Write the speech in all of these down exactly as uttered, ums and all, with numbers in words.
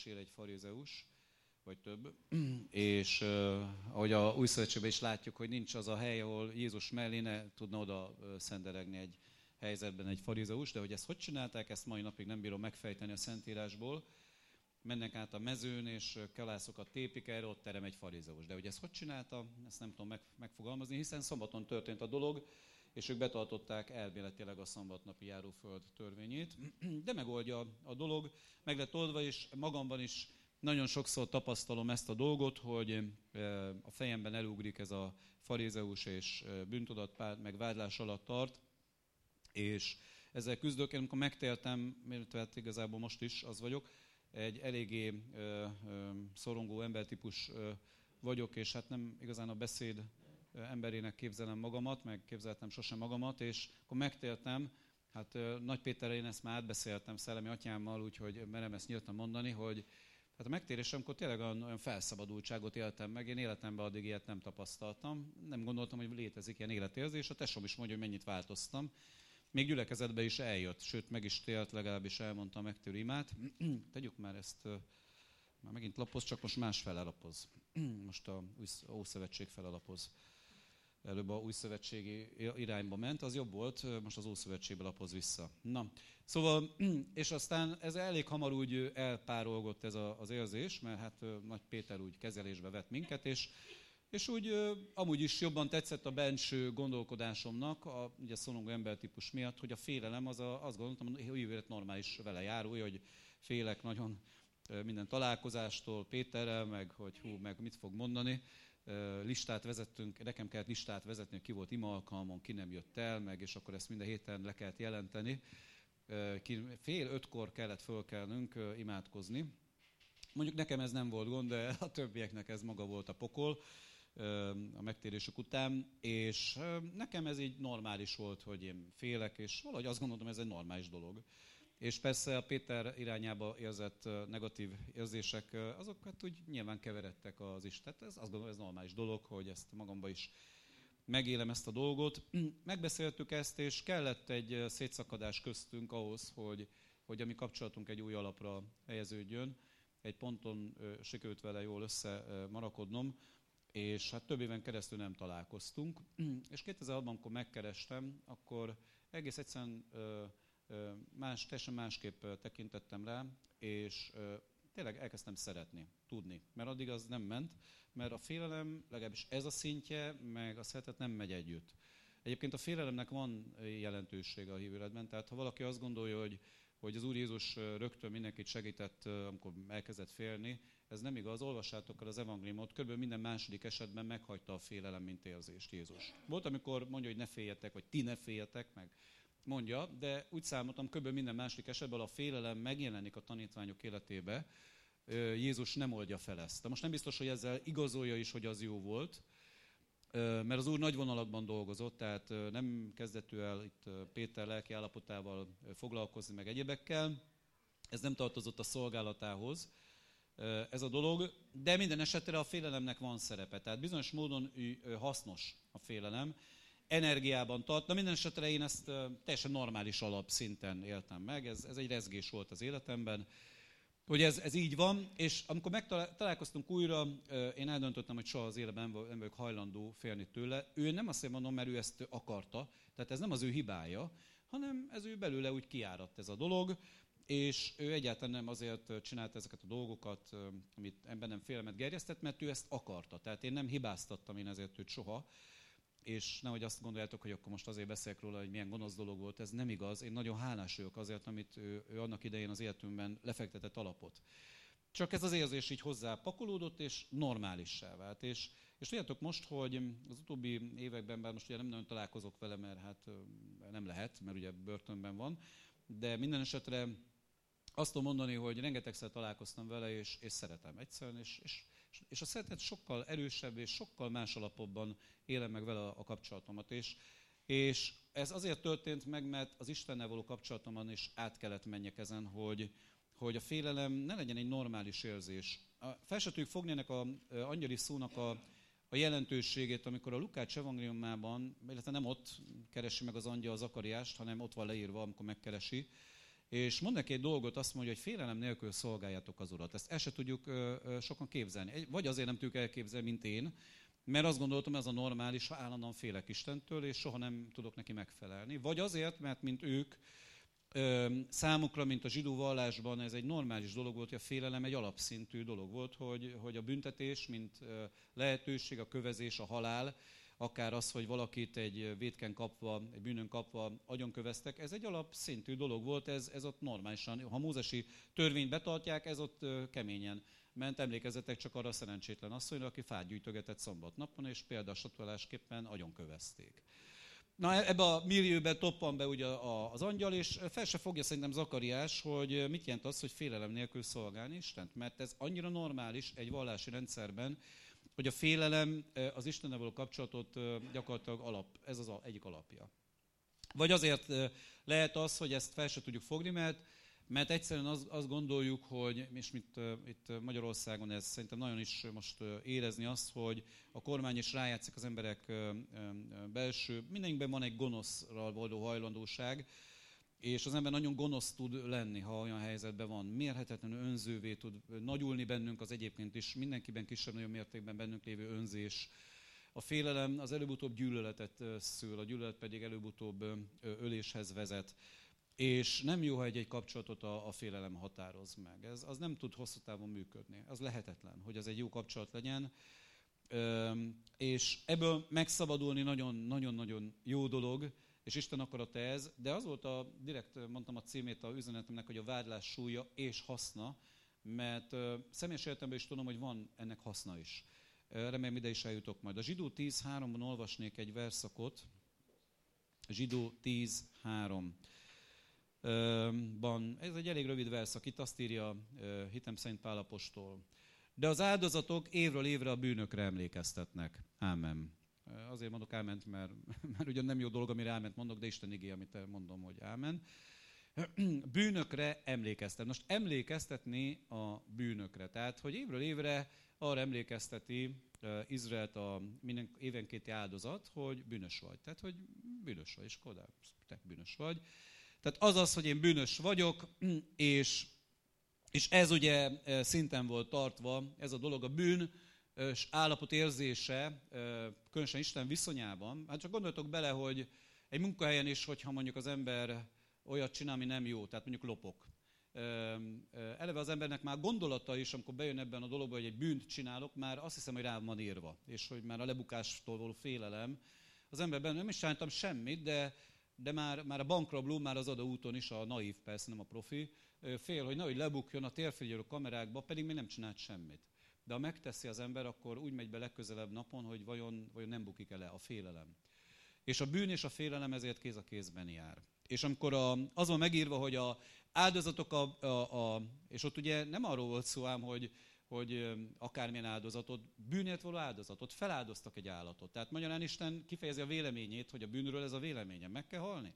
egy farizeus, vagy több, és uh, ahogy a Új Szövetségben is látjuk, hogy nincs az a hely, ahol Jézus mellé ne tudna oda uh, szenderegni egy helyzetben egy farizeus, de hogy ezt hogy csinálták, ezt mai napig nem bírom megfejteni a Szentírásból. Mennek át a mezőn, és kalászokat tépik, erre ott terem egy farizeus. De hogy ezt hogy csinálta, ezt nem tudom meg, megfogalmazni, hiszen szombaton történt a dolog, és ők betartották elméletileg a szombatnapi járóföld törvényét, de megoldja a dolog, meg lett oldva, és magamban is nagyon sokszor tapasztalom ezt a dolgot, hogy a fejemben elugrik ez a farizeus, és bűntudat, meg vádlás alatt tart, és ezzel küzdök. Én amikor megtéltem, mert igazából most is az vagyok, egy eléggé ö, ö, szorongó embertípus ö, vagyok, és hát nem igazán a beszéd emberének képzelem magamat, meg képzeltem sosem magamat, és akkor megtéltem, hát ö, Nagy Péterrel én ezt már átbeszéltem szellemi atyámmal, úgyhogy merem ezt nyíltan mondani, hogy hát a megtérésemkor tényleg olyan, olyan felszabadultságot éltem meg, én életemben addig ilyet nem tapasztaltam, nem gondoltam, hogy létezik ilyen életérzés, a tesóm is mondja, hogy mennyit változtam. Még gyülekezetbe is eljött, sőt meg is télt, legalábbis elmondta a megtérő imát. Tegyük már ezt, már megint lapoz, csak most más fele lapoz. Most a Ószövetség fele lapoz. Előbb a Újszövetségi irányba ment, az jobb volt, most az Ószövetségbe lapoz vissza. Na, szóval, és aztán ez elég hamar úgy elpárolgott ez az érzés, mert hát Nagy Péter úgy kezelésbe vett minket, és És úgy amúgy is jobban tetszett a benső gondolkodásomnak, a ugye szorongó embertípus miatt, hogy a félelem, az a, azt gondoltam, hogy jövőre normális vele járulja, hogy félek nagyon minden találkozástól Péterrel, meg hogy hú, meg mit fog mondani. Listát vezettünk, nekem kellett listát vezetni, hogy ki volt ima alkalmon, ki nem jött el, meg, és akkor ezt minden héten le kellett jelenteni. Fél ötkor kellett fölkelnünk, imádkozni. Mondjuk nekem ez nem volt gond, de a többieknek ez maga volt a pokol a megtérésük után, és nekem ez így normális volt, hogy én félek, és valahogy azt gondoltam, ez egy normális dolog. És persze a Péter irányába érzett negatív érzések, azokat úgy nyilván keveredtek az Istent. Ez azt gondolom, ez normális dolog, hogy ezt magamban is megélem ezt a dolgot. Megbeszéltük ezt, és kellett egy szétszakadás köztünk ahhoz, hogy, hogy a mi kapcsolatunk egy új alapra helyeződjön. Egy ponton sikerült vele jól összemarakodnom, és hát több éven keresztül nem találkoztunk. És kétezer-hatban, amikor megkerestem, akkor egész egyszerűen más, teljesen másképp tekintettem rá, és tényleg elkezdtem szeretni, tudni. Mert addig az nem ment, mert a félelem, legalábbis ez a szintje, meg a szeretet nem megy együtt. Egyébként a félelemnek van jelentősége a hívő életben, tehát ha valaki azt gondolja, hogy hogy az Úr Jézus rögtön mindenkit segített, amikor elkezdett félni. Ez nem igaz, olvassátok el az evangéliumot, kb. Minden második esetben meghagyta a félelem, mint érzést Jézus. Volt, amikor mondja, hogy ne féljetek, vagy ti ne féljetek, meg mondja, de úgy számoltam, kb. Minden második esetben a félelem megjelenik a tanítványok életébe, Jézus nem oldja fel ezt. De most nem biztos, hogy ezzel igazolja is, hogy az jó volt, mert az Úr nagy vonalakban dolgozott, tehát nem kezdett ő el itt Péter lelki állapotával foglalkozni, meg egyébekkel. Ez nem tartozott a szolgálatához, ez a dolog, de minden esetre a félelemnek van szerepe. Tehát bizonyos módon hasznos a félelem, energiában tart. De minden esetre én ezt teljesen normális alapszinten éltem meg, ez, ez egy rezgés volt az életemben, hogy ez, ez így van, és amikor megtalálkoztunk újra, én eldöntöttem, hogy soha az életben nem vagyok hajlandó félni tőle. Ő nem azt mondom, mert ő ezt akarta, tehát ez nem az ő hibája, hanem ez ő belőle úgy kiáradt ez a dolog, és ő egyáltalán nem azért csinálta ezeket a dolgokat, amit bennem félelmet gerjesztett, mert ő ezt akarta. Tehát én nem hibáztattam én ezért őt soha, és nehogy azt gondoljátok, hogy akkor most azért beszélek róla, hogy milyen gonosz dolog volt, ez nem igaz. Én nagyon hálás vagyok azért, amit ő, ő annak idején az életünkben lefektetett alapot. Csak ez az érzés így hozzá pakolódott, és normálissá vált. És, és tudjátok most, hogy az utóbbi években, bár most ugye nem nagyon találkozok vele, mert hát nem lehet, mert ugye börtönben van, de minden esetre azt tudom mondani, hogy rengetegszer találkoztam vele, és, és szeretem egyszerűen, és, és, és a szeretet sokkal erősebb, és sokkal más alapokban élem meg vele a, a kapcsolatomat. És, és ez azért történt meg, mert az Istennel való kapcsolatomban is át kellett menjek ezen, hogy, hogy a félelem ne legyen egy normális érzés. Fel se tudjuk fogni ennek az angyali szónak a, a jelentőségét, amikor a Lukács evangéliumában, illetve nem ott keresi meg az angyal Zakariást, hanem ott van leírva, amikor megkeresi, És mond neki egy dolgot, azt mondja, hogy félelem nélkül szolgáljátok az Urat. Ezt el se tudjuk ö, ö, sokan képzelni. Vagy azért nem tudjuk elképzelni, mint én, mert azt gondoltam, ez a normális, ha állandóan félek Istentől, és soha nem tudok neki megfelelni. Vagy azért, mert mint ők, ö, számukra, mint a zsidó vallásban ez egy normális dolog volt, hogy a félelem egy alapszintű dolog volt, hogy, hogy a büntetés, mint ö, lehetőség, a kövezés, a halál, akár az, hogy valakit egy vétken kapva, egy bűnön kapva agyonköveztek, ez egy alapszintű dolog volt, ez, ez ott normálisan. Ha a mózesi törvényt betartják, ez ott keményen ment. Emlékezzetek csak arra a szerencsétlen asszonyra, aki fát gyűjtögetett szombatnapon, és példastatuálásképpen agyonkövezték. Na, ebbe a millióben toppan be ugye az angyal, és fel se fogja szerintem Zakariás, hogy mit jelent az, hogy félelem nélkül szolgálni Istent, mert ez annyira normális egy vallási rendszerben, hogy a félelem az Istennel való kapcsolatot gyakorlatilag alap, ez az egyik alapja. Vagy azért lehet az, hogy ezt fel se tudjuk fogni, mert, mert egyszerűen azt, azt gondoljuk, hogy, és mit, itt Magyarországon ez szerintem nagyon is most érezni azt, hogy a kormány is rájátszik az emberek belső, mindenkiben van egy gonoszra való hajlandóság, és az ember nagyon gonosz tud lenni, ha olyan helyzetben van. Mérhetetlenül önzővé tud nagyulni bennünk az egyébként is, mindenkiben kisebb-nagyobb mértékben bennünk lévő önzés. A félelem az előbb-utóbb gyűlöletet szül, a gyűlölet pedig előbb-utóbb öléshez vezet. És nem jó, ha egy-egy kapcsolatot a, a félelem határoz meg. Ez az nem tud hosszú távon működni. Az lehetetlen, hogy az egy jó kapcsolat legyen. És ebből megszabadulni nagyon-nagyon jó dolog, és Isten akarata ez, de az volt a, direkt mondtam a címét a üzenetemnek, hogy a vádlás súlya és haszna, mert uh, személyes életemben is tudom, hogy van ennek haszna is. Uh, remélem ide is eljutok majd. A Zsidó tíz háromban olvasnék egy verszakot. Zsidó tíz háromban. Ez egy elég rövid verszak, itt azt írja uh, hitem szerint Pál apostol. De az áldozatok évről évre a bűnökre emlékeztetnek. Ámen. Azért mondok áment, mert, mert ugyan nem jó dolog, amire áment mondok, de Isten igéje, amit mondom, hogy ámen. Bűnökre emlékeztet. Most emlékeztetni a bűnökre. Tehát, hogy évről évre arra emlékezteti Izraelt a minden évenkénti áldozat, hogy bűnös vagy. Tehát, hogy bűnös vagy, és kodá, te bűnös vagy. Tehát az az, hogy én bűnös vagyok, és, és ez ugye szinten volt tartva, ez a dolog, a bűn, és állapot érzése, különösen Isten viszonyában. Hát csak gondoljatok bele, hogy egy munkahelyen is, hogyha mondjuk az ember olyat csinál, ami nem jó, tehát mondjuk lopok. Eleve az embernek már gondolata is, amikor bejön ebben a dologba, hogy egy bűnt csinálok, már azt hiszem, hogy rám van írva, és hogy már a lebukástól való félelem. Az emberben nem is csináltam semmit, de, de már, már a bankrabló, már az adóúton is, a naív persze, nem a profi, fél, hogy nehogy lebukjon a térfigyelő kamerákba, pedig még nem csinált semmit. De ha megteszi az ember, akkor úgy megy be legközelebb napon, hogy vajon, vajon nem bukik el a félelem. És a bűn és a félelem ezért kéz a kézben jár. És amikor a, az van megírva, hogy a áldozatok, a, a, a, és ott ugye nem arról volt szó ám, hogy, hogy akármilyen áldozatot, bűnért való áldozatot, feláldoztak egy állatot. Tehát magyarán Isten kifejezi a véleményét, hogy a bűnről ez a véleménye, meg kell halni.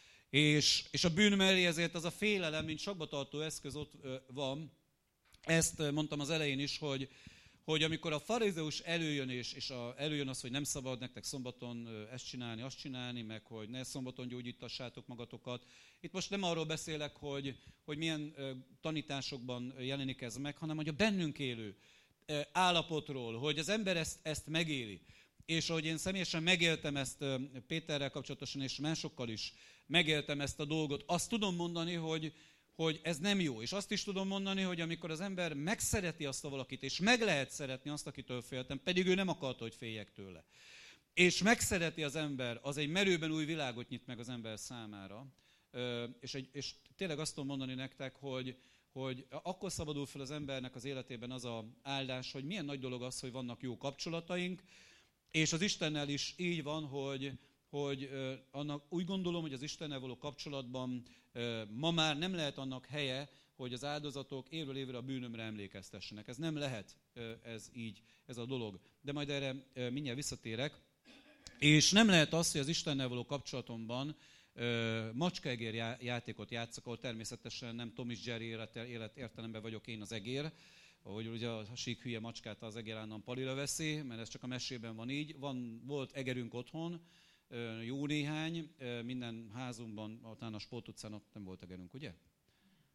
És, és a bűn mellé ezért az a félelem, mint sokbatartó eszköz ott van. Ezt mondtam az elején is, hogy, hogy amikor a farizeus előjön, és, és a, előjön az, hogy nem szabad nektek szombaton ezt csinálni, azt csinálni, meg hogy ne szombaton gyógyítassátok magatokat. Itt most nem arról beszélek, hogy, hogy milyen tanításokban jelenik ez meg, hanem hogy a bennünk élő állapotról, hogy az ember ezt, ezt megéli. És ahogy én személyesen megéltem ezt Péterrel kapcsolatosan, és másokkal is megéltem ezt a dolgot, azt tudom mondani, hogy hogy ez nem jó. És azt is tudom mondani, hogy amikor az ember megszereti azt a valakit, és meg lehet szeretni azt, akitől féltem, pedig ő nem akarta, hogy féljek tőle. És megszereti az ember, az egy merőben új világot nyit meg az ember számára. És, egy, és tényleg azt tudom mondani nektek, hogy, hogy akkor szabadul fel az embernek az életében az a áldás, hogy milyen nagy dolog az, hogy vannak jó kapcsolataink, és az Istennel is így van, hogy hogy annak úgy gondolom, hogy az Istennel való kapcsolatban ma már nem lehet annak helye, hogy az áldozatok évről évre a bűnömre emlékeztessenek. Ez nem lehet ez így, ez a dolog. De majd erre mindjárt visszatérek. És nem lehet az, hogy az Istennel való kapcsolatomban macskaegér játékot játszok, ahol természetesen nem Tom és Jerry élet, élet értelemben vagyok én az egér, ahogy ugye a sík hülye macskát az egér állandóan palira veszi, mert ez csak a mesében van így. Van, volt egerünk otthon, jó néhány, minden házunkban, talán a Sport utcán ott nem volt egerünk, ugye?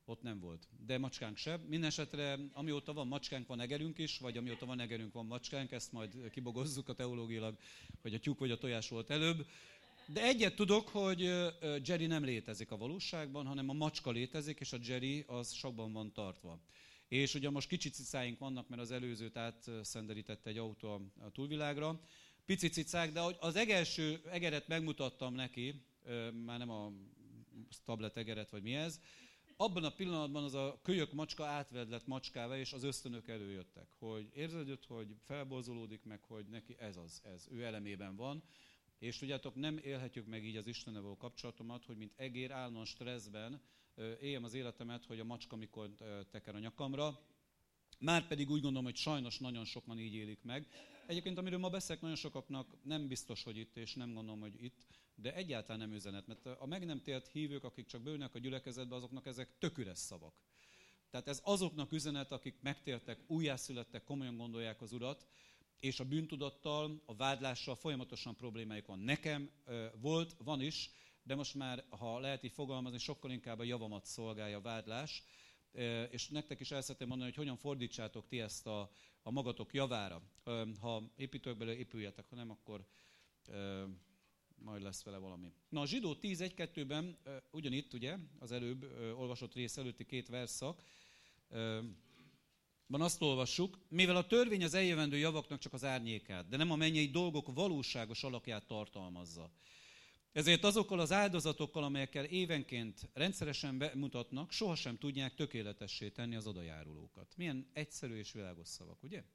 ott nem volt. De macskánk sem. Mindenesetre, amióta van macskánk, van egerünk is, vagy amióta van egerünk, van macskánk, ezt majd kibogozzuk a teológiailag, hogy a tyúk vagy a tojás volt előbb. De egyet tudok, hogy Jerry nem létezik a valóságban, hanem a macska létezik, és a Jerry az sakban van tartva. És ugye most kicsi cicáink vannak, mert az előzőt átszenderítette egy autó a túlvilágra. Pici cicák, de az egelső egeret megmutattam neki, már nem a tablet egeret, vagy mi ez, abban a pillanatban az a kölyök macska átvedlett macskává, és az ösztönök előjöttek. Hogy érződött, hogy felborzolódik meg, hogy neki ez az, ez ő elemében van. És tudjátok, nem élhetjük meg így az Istennel való kapcsolatomat, hogy mint egér állandóan stresszben éljem az életemet, hogy a macska mikor teker a nyakamra. Márpedig úgy gondolom, hogy sajnos nagyon sokan így élik meg. Egyébként, amiről ma beszélek, nagyon sokaknak nem biztos, hogy itt, és nem gondolom, hogy itt, de egyáltalán nem üzenet, mert a meg nem tért hívők, akik csak beülnek a gyülekezetbe, azoknak ezek tök üres szavak. Tehát ez azoknak üzenet, akik megtértek, újjászülettek, komolyan gondolják az Urat, és a bűntudattal, a vádlással folyamatosan problémájuk van. Nekem ö, volt, van is, de most már, ha lehet így fogalmazni, sokkal inkább a javamat szolgálja a vádlás, ö, és nektek is el szeretném mondani, hogy hogyan fordítsátok ti ezt a, a magatok javára. Ö, ha építők belőle, épüljetek, ha nem, akkor ö, majd lesz vele valami. Na, a Zsidó tíz egy kettőben, ö, ugyanitt, ugye, az előbb ö, olvasott rész előtti két versszak, ö, Van azt olvassuk, mivel a törvény az eljövendő javaknak csak az árnyékát, de nem a mennyei dolgok valóságos alakját tartalmazza. Ezért azokkal az áldozatokkal, amelyekkel évenként rendszeresen bemutatnak, sohasem tudják tökéletessé tenni az odajárulókat. Milyen egyszerű és világos szavak, ugye?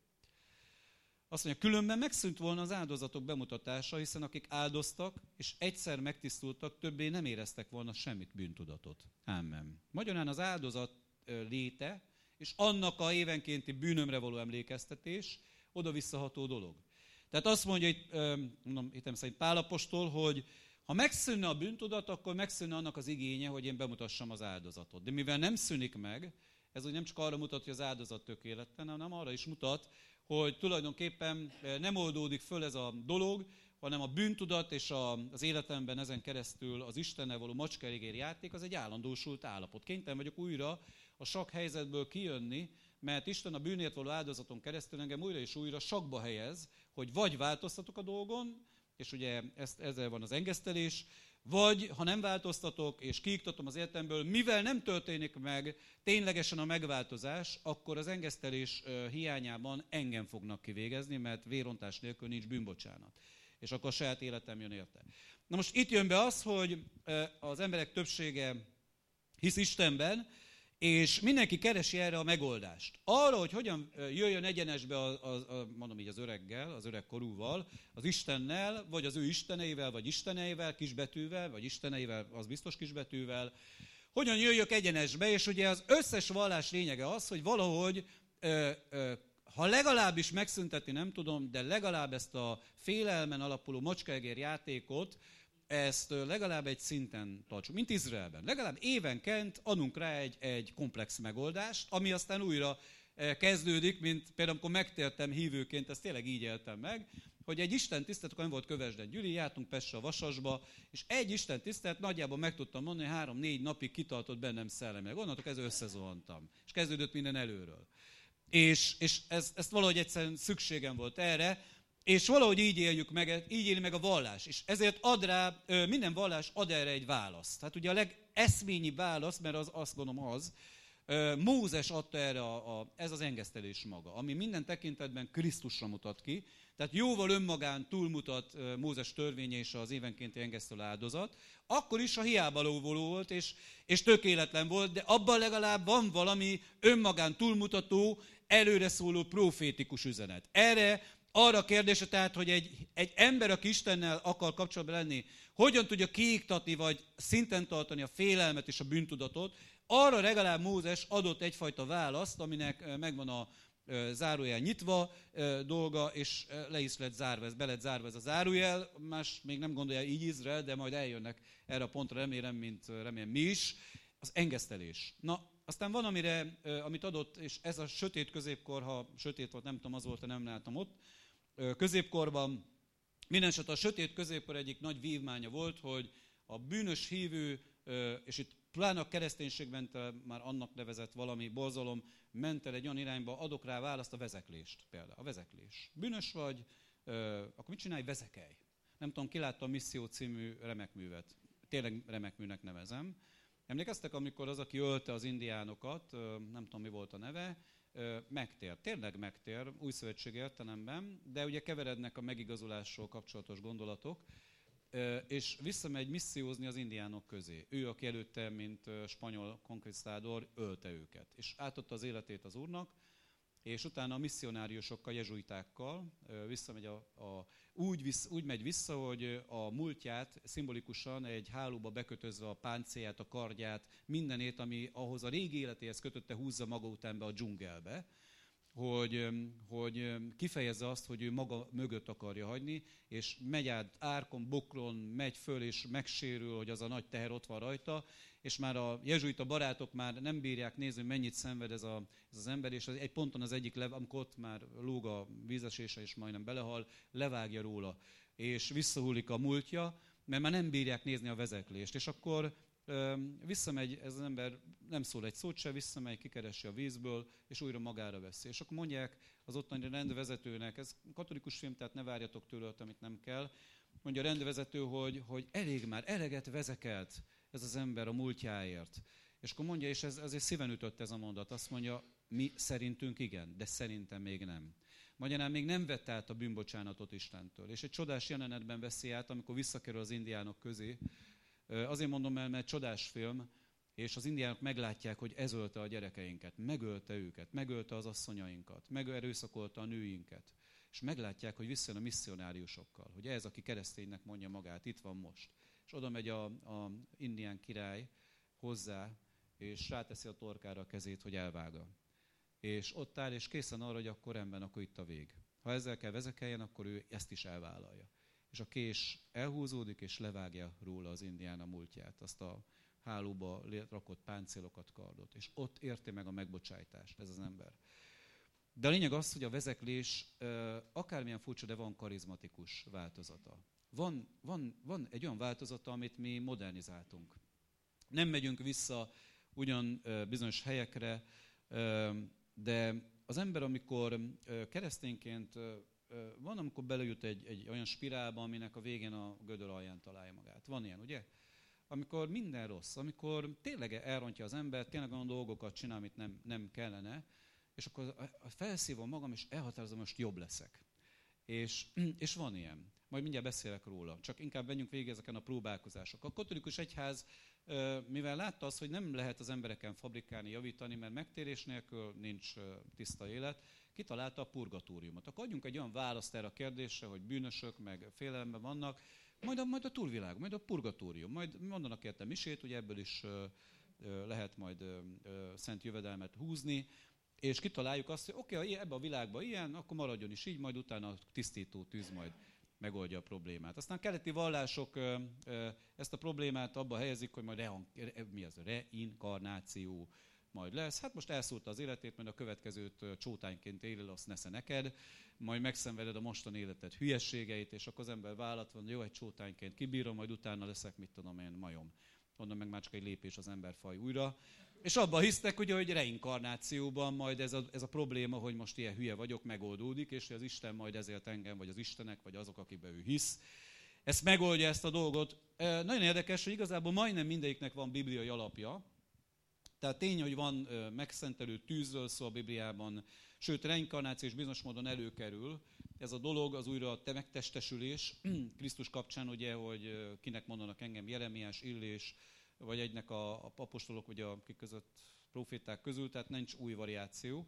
Azt mondja, különben megszűnt volna az áldozatok bemutatása, hiszen akik áldoztak, és egyszer megtisztultak, többé nem éreztek volna semmit bűntudatot. Ámen. Magyarán az áldozat léte, és annak a évenkénti bűnömre való emlékeztetés oda-visszaható dolog. Tehát azt mondja itt, mondom, hittem szerint Pál apostol, hogy ha megszűnne a bűntudat, akkor megszűnne annak az igénye, hogy én bemutassam az áldozatot. De mivel nem szűnik meg, ez úgy nem csak arra mutat, hogy az áldozat tökéletlen, hanem arra is mutat, hogy tulajdonképpen nem oldódik föl ez a dolog, hanem a bűntudat és az életemben ezen keresztül az Istennel való macskaegér játék, az egy állandósult állapot. Kénytelen vagyok újra a sakk helyzetből kijönni, mert Isten a bűnért való áldozaton keresztül engem újra és újra sakkba helyez, hogy vagy változtatok a dolgon, és ugye ezt, ezzel van az engesztelés, vagy ha nem változtatok és kiiktatom az életemből, mivel nem történik meg ténylegesen a megváltozás, akkor az engesztelés hiányában engem fognak kivégezni, mert vérontás nélkül nincs bűnbocsánat. És akkor a saját életem jön érte. Na most itt jön be az, hogy az emberek többsége hisz Istenben, és mindenki keresi erre a megoldást. Arra, hogy hogyan jöjjön egyenesbe a, a, a, mondom így az öreggel, az öreg korúval, az Istennel, vagy az ő isteneivel, vagy isteneivel, kisbetűvel, vagy isteneivel, az biztos kisbetűvel, hogyan jöjjök egyenesbe, és ugye az összes vallás lényege az, hogy valahogy, ö, ö, ha legalábbis megszüntetni nem tudom, de legalább ezt a félelmen alapuló macskaegér játékot, ezt legalább egy szinten tartsuk, mint Izraelben. Legalább évenként adunk rá egy, egy komplex megoldást, ami aztán újra kezdődik, mint például amikor megtértem hívőként, ezt tényleg így éltem meg, hogy egy Isten tisztelet, akkor nem volt Kövesden Gyüli, jártunk Pestre a Vasasba, és egy Isten tisztelet nagyjából meg tudtam mondani, hogy három-négy napig kitartott bennem szellemileg. Onnantól kezdve összezuhantam, és kezdődött minden előről. És, és ez, ezt valahogy egyszerűen szükségem volt erre, és valahogy így éljük meg, így éli meg a vallás. És ezért ad rá, minden vallás ad erre egy választ. Hát ugye a legeszményi válasz, mert az, azt gondolom az, Mózes adta erre, a, a, ez az engesztelés maga, ami minden tekintetben Krisztusra mutat ki. Tehát jóval önmagán túlmutat Mózes törvénye és az évenkénti engesztelő áldozat. Akkor is, ha hiába lóvaló volt és, és tökéletlen volt, de abban legalább van valami önmagán túlmutató, előre szóló profétikus üzenet. Erre Arra a kérdésre tehát, hogy egy, egy ember, aki Istennel akar kapcsolatban lenni, hogyan tudja kiiktatni, vagy szinten tartani a félelmet és a bűntudatot, arra legalább Mózes adott egyfajta választ, aminek megvan a zárójel nyitva dolga, és le is lett zárva, ez be lett zárva ez a zárójel, más még nem gondolja így Izrael, de majd eljönnek erre a pontra, remélem, mint remélem mi is, az engesztelés. Na, aztán van, amire, amit adott, és ez a sötét középkor, ha sötét volt, nem tudom, az volt, nem láttam ott, középkorban, mindenesetre a sötét középkor egyik nagy vívmánya volt, hogy a bűnös hívő, és itt pláne a kereszténység ment el, már annak nevezett valami borzalom, ment el egy olyan irányba, adok rá választ, a vezeklést például. A vezeklés. Bűnös vagy, akkor mit csinálj? Vezekelj. Nem tudom, ki látta a Misszió című remek művet. Tényleg remek műnek nevezem. Emlékeztek, amikor az, aki ölte az indiánokat, nem tudom, mi volt a neve, megtér. Tényleg megtér, újszövetségi értelemben, de ugye keverednek a megigazulásról kapcsolatos gondolatok, és visszamegy missziózni az indiánok közé. Ő, aki előtte, mint spanyol konkvisztádor, ölte őket. És átadta az életét az Úrnak, és utána a misszionáriusokkal, jezsuitákkal visszamegy a, a, úgy, vissz, úgy megy vissza, hogy a múltját szimbolikusan egy hálóba bekötözve a páncélját, a kardját, mindenét, ami ahhoz a régi életéhez kötötte, húzza maga után be a dzsungelbe, hogy, hogy kifejezze azt, hogy ő maga mögött akarja hagyni, és megy át árkon, bokron, megy föl, és megsérül, hogy az a nagy teher ott van rajta, és már a jezsuita barátok már nem bírják nézni, hogy mennyit szenved ez, a, ez az ember, és az egy ponton az egyik, lev, amikor ott már lóg a vízesése, és majdnem belehal, levágja róla, és visszahullik a múltja, mert már nem bírják nézni a vezeklést. És akkor visszamegy ez az ember, nem szól egy szót se, visszamegy, kikeresi a vízből, és újra magára veszi. És akkor mondják az ottani rendvezetőnek, ez katolikus film, tehát ne várjatok tőle, amit nem kell, mondja a rendvezető, hogy, hogy elég már, eleget vezekelt ez az ember a múltjáért. És akkor mondja, és ez azért szíven ütött ez a mondat, azt mondja, mi szerintünk igen, de szerintem még nem. Magyarán még nem vette át a bűnbocsánatot Istentől. És egy csodás jelenetben veszi át, amikor visszakerül az indiánok közé. Azért mondom el, mert csodás film, és az indiánok meglátják, hogy ez ölte a gyerekeinket, megölte őket, megölte az asszonyainkat, megerőszakolta a nőinket. És meglátják, hogy visszajön a misszionáriusokkal, hogy ez, aki kereszténynek mondja magát, itt van most. És oda megy a, a indián király hozzá, és ráteszi a torkára a kezét, hogy elvága. És ott áll, és készen arra, hogy akkor rendben, akkor itt a vég. Ha ezzel kell vezekeljen, akkor ő ezt is elvállalja. És a kés elhúzódik, és levágja róla az indián a múltját, azt a hálóba rakott páncélokat, kardot. És ott érti meg a megbocsájtást ez az ember. De a lényeg az, hogy a vezeklés akármilyen furcsa, de van karizmatikus változata. Van, van, van egy olyan változata, amit mi modernizáltunk. Nem megyünk vissza ugyan bizonyos helyekre, de az ember, amikor keresztényként van, amikor belejut egy, egy olyan spirálba, aminek a végén a gödör alján találja magát. Van ilyen, ugye? Amikor minden rossz, amikor tényleg elrontja az ember, tényleg olyan dolgokat csinál, amit nem, nem kellene, és akkor felszívom magam, és elhatározom, most jobb leszek. És, és van ilyen. Majd mindjárt beszélek róla. Csak inkább menjünk végig ezeken a próbálkozások. A katolikus egyház, mivel látta azt, hogy nem lehet az embereken fabrikálni, javítani, mert megtérés nélkül nincs tiszta élet, kitalálta a purgatóriumot. Akkor adjunk egy olyan választ erre a kérdésre, hogy bűnösök, meg félelemben vannak, majd a, majd a túlvilág, majd a purgatórium, majd mondanak érte misét, ugye ebből is lehet majd szent jövedelmet húzni, és kitaláljuk azt, hogy oké, okay, ebben a világban ilyen, akkor maradjon is így, majd utána a tisztító tűz majd megoldja a problémát. Aztán a keleti vallások ezt a problémát abba helyezik, hogy majd re, mi az, reinkarnáció majd lesz. Hát most elszúrta az életét, majd a következőt csótányként élel, azt nesze neked, majd megszenveded a mostani életed hülyességeit, és akkor az ember vállat van, jó, egy csótányként kibírom, majd utána leszek, mit tudom én, majom. Onnan meg már csak egy lépés az emberfaj újra. És abban hisznek, ugye, hogy reinkarnációban majd ez a, ez a probléma, hogy most ilyen hülye vagyok, megoldódik, és hogy az Isten majd ezért engem, vagy az Istenek, vagy azok, akikben ő hisz. Ezt megoldja ezt a dolgot. E, nagyon érdekes, hogy igazából majdnem mindegyiknek van bibliai alapja. Tehát tény, hogy van e, megszentelő tűzről szó a Bibliában, sőt, reinkarnáció is bizonyos módon előkerül. Ez a dolog, az újra a megtestesülés, Krisztus kapcsán, ugye, hogy kinek mondanak engem, Jeremiás, Illés, vagy egynek a, a apostolok, ugye, akik között proféták közül, tehát nincs új variáció,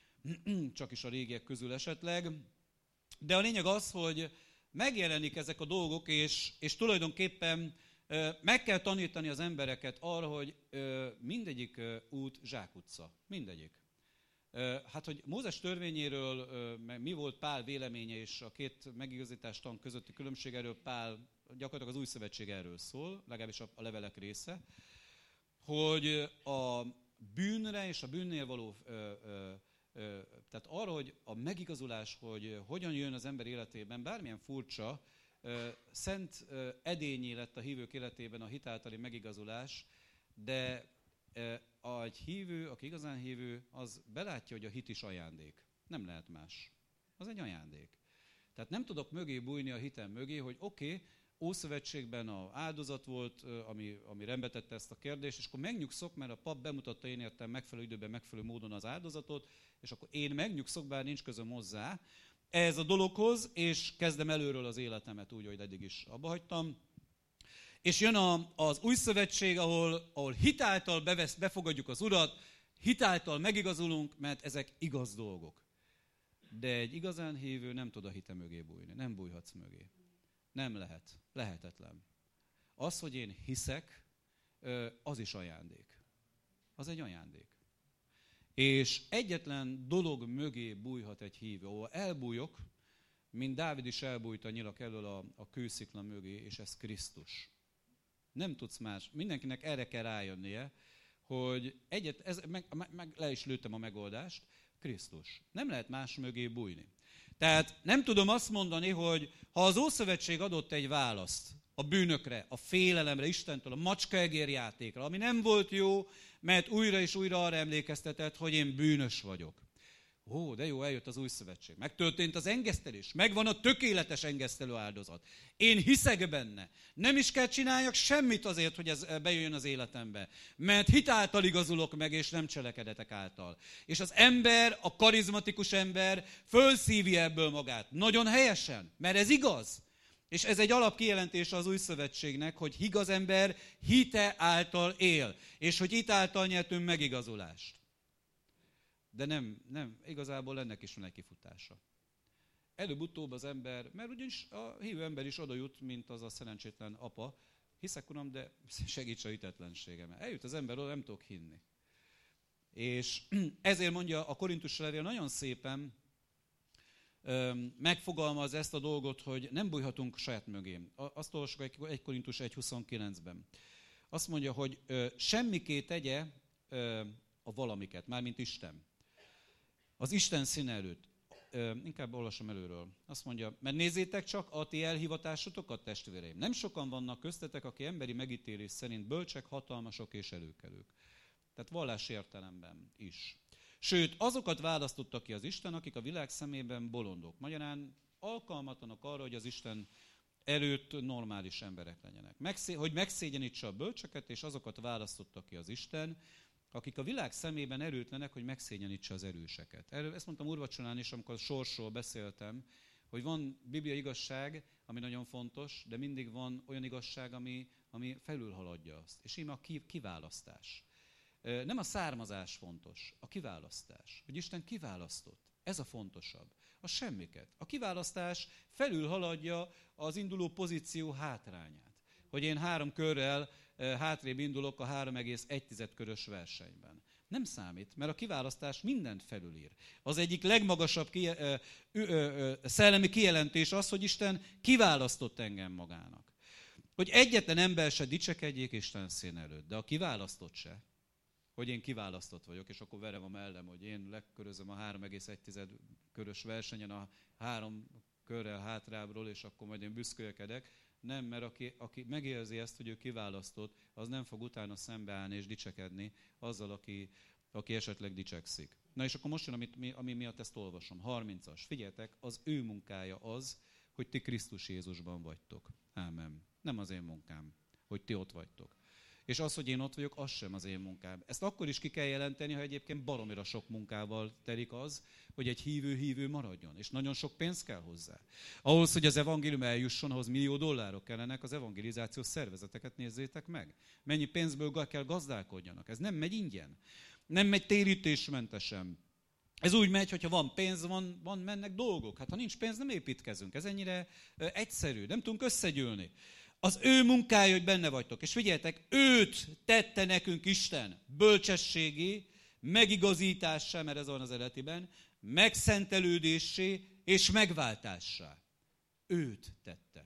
csak is a régiek közül esetleg. De a lényeg az, hogy megjelenik ezek a dolgok, és, és tulajdonképpen meg kell tanítani az embereket arra, hogy mindegyik út zsákutca. Mindegyik. Hát, hogy Mózes törvényéről mi volt Pál véleménye, és a két megigazítástan közötti különbség, erről Pál gyakorlatilag az új szövetség erről szól, legalábbis a levelek része, hogy a bűnre és a bűnnél való, tehát arra, hogy a megigazulás, hogy hogyan jön az ember életében, bármilyen furcsa, szent edényé lett a hívők életében a hitáltali megigazulás, de egy hívő, aki igazán hívő, az belátja, hogy a hit is ajándék. Nem lehet más. Az egy ajándék. Tehát nem tudok mögé bújni a hitem mögé, hogy oké, okay, Ószövetségben a áldozat volt, ami, ami rendbe tette ezt a kérdést, és akkor megnyugszok, mert a pap bemutatta én értem megfelelő időben, megfelelő módon az áldozatot, és akkor én megnyugszok, bár nincs közöm hozzá ehhez a dologhoz, és kezdem előről az életemet úgy, hogy eddig is abba hagytam. És jön a, az új szövetség, ahol, ahol hitáltal bevesz, befogadjuk az Urat, hitáltal megigazulunk, mert ezek igaz dolgok. De egy igazán hívő nem tud a hite mögé bújni, nem bújhatsz mögé. Nem lehet. Lehetetlen. Az, hogy én hiszek, az is ajándék. Az egy ajándék. És egyetlen dolog mögé bújhat egy hívő, ahol elbújok, mint Dávid is elbújt a nyilak elől a, a kőszikla mögé, és ez Krisztus. Nem tudsz más. Mindenkinek erre kell rájönnie, hogy egyet, ez, meg, meg le is lőttem a megoldást, Krisztus. Nem lehet más mögé bújni. Tehát nem tudom azt mondani, hogy ha az Ószövetség adott egy választ a bűnökre, a félelemre, Istentől, a macskaegérjátékra, ami nem volt jó, mert újra és újra arra emlékeztetett, hogy én bűnös vagyok. Ó, de jó, eljött az új szövetség. Megtörtént az engesztelés. Megvan a tökéletes engesztelő áldozat. Én hiszek benne. Nem is kell csináljak semmit azért, hogy ez bejöjjön az életembe. Mert hit által igazulok meg, és nem cselekedetek által. És az ember, a karizmatikus ember fölszívi ebből magát. Nagyon helyesen, mert ez igaz. És ez egy alapkijelentése az új szövetségnek, hogy igaz ember hite által él. És hogy hit által nyertünk megigazulást. De nem, nem, igazából ennek is van egy kifutása. Előbb-utóbb az ember, mert ugyanis a hívő ember is oda jut, mint az a szerencsétlen apa, hiszek, Uram, de segíts a hitetlenségem. Eljut az ember oda, nem tudok hinni. És ezért mondja a Korintus levél nagyon szépen, megfogalmaz ezt a dolgot, hogy nem bújhatunk saját mögé. Azt olvasok egy Korintus egy huszonkilencben. Azt mondja, hogy semmiké tegye a valamiket, mármint Isten. Az Isten színe előtt. Inkább olvasom előről. Azt mondja, mert nézzétek csak a ti elhivatásotokat, testvéreim. Nem sokan vannak köztetek, aki emberi megítélés szerint bölcsek, hatalmasok és előkelők. Tehát vallási értelemben is. Sőt, azokat választotta ki az Isten, akik a világ szemében bolondok. Magyarán alkalmatlanok arra, hogy az Isten előtt normális emberek legyenek. Megszé- hogy megszégyenítse a bölcseket, és azokat választotta ki az Isten, akik a világ szemében erőtlenek, hogy megszégyenítse az erőseket. Erről, ezt mondtam úrvacsorán is, amikor a sorsról beszéltem, hogy van bibliai igazság, ami nagyon fontos, de mindig van olyan igazság, ami, ami felülhaladja azt. És íme a kiválasztás. Nem a származás fontos, a kiválasztás. Hogy Isten kiválasztott. Ez a fontosabb. A semmiket. A kiválasztás felülhaladja az induló pozíció hátrányát. Hogy én három körrel hátrébb indulok a három egész egy körös versenyben. Nem számít, mert a kiválasztás mindent felülír. Az egyik legmagasabb kie, ö, ö, ö, szellemi kijelentés az, hogy Isten kiválasztott engem magának. Hogy egyetlen ember se dicsekedjék Isten szín előtt, de a kiválasztott se. Hogy én kiválasztott vagyok, és akkor verem a mellem, hogy én lekörözöm a három egész egy körös versenyen a három körrel hátrábról, és akkor majd én büszkölkedek. Nem, mert aki, aki megérzi ezt, hogy ő kiválasztott, az nem fog utána szembeállni és dicsekedni azzal, aki, aki esetleg dicsekszik. Na és akkor most jön, amit, ami miatt ezt olvasom. harmincas. Figyeljetek, az ő munkája az, hogy ti Krisztus Jézusban vagytok. Ámen. Nem az én munkám, hogy ti ott vagytok. És az, hogy én ott vagyok, az sem az én munkám. Ezt akkor is ki kell jelenteni, ha egyébként baromira sok munkával telik az, hogy egy hívő hívő maradjon. És nagyon sok pénz kell hozzá. Ahhoz, hogy az evangélium eljusson, ahhoz millió dollárok kellenek, az evangelizációs szervezeteket nézzétek meg. Mennyi pénzből kell gazdálkodjanak. Ez nem megy ingyen. Nem megy térítésmentesen. Ez úgy megy, hogyha van pénz, van, van mennek dolgok. Hát ha nincs pénz, nem építkezünk. Ez ennyire egyszerű. Nem tudunk összegyűlni. Az ő munkája, hogy benne vagytok. És figyeljetek, őt tette nekünk Isten bölcsességé, megigazítássá, mert ez van az eredetiben, megszentelődéssé és megváltássá. Őt tette.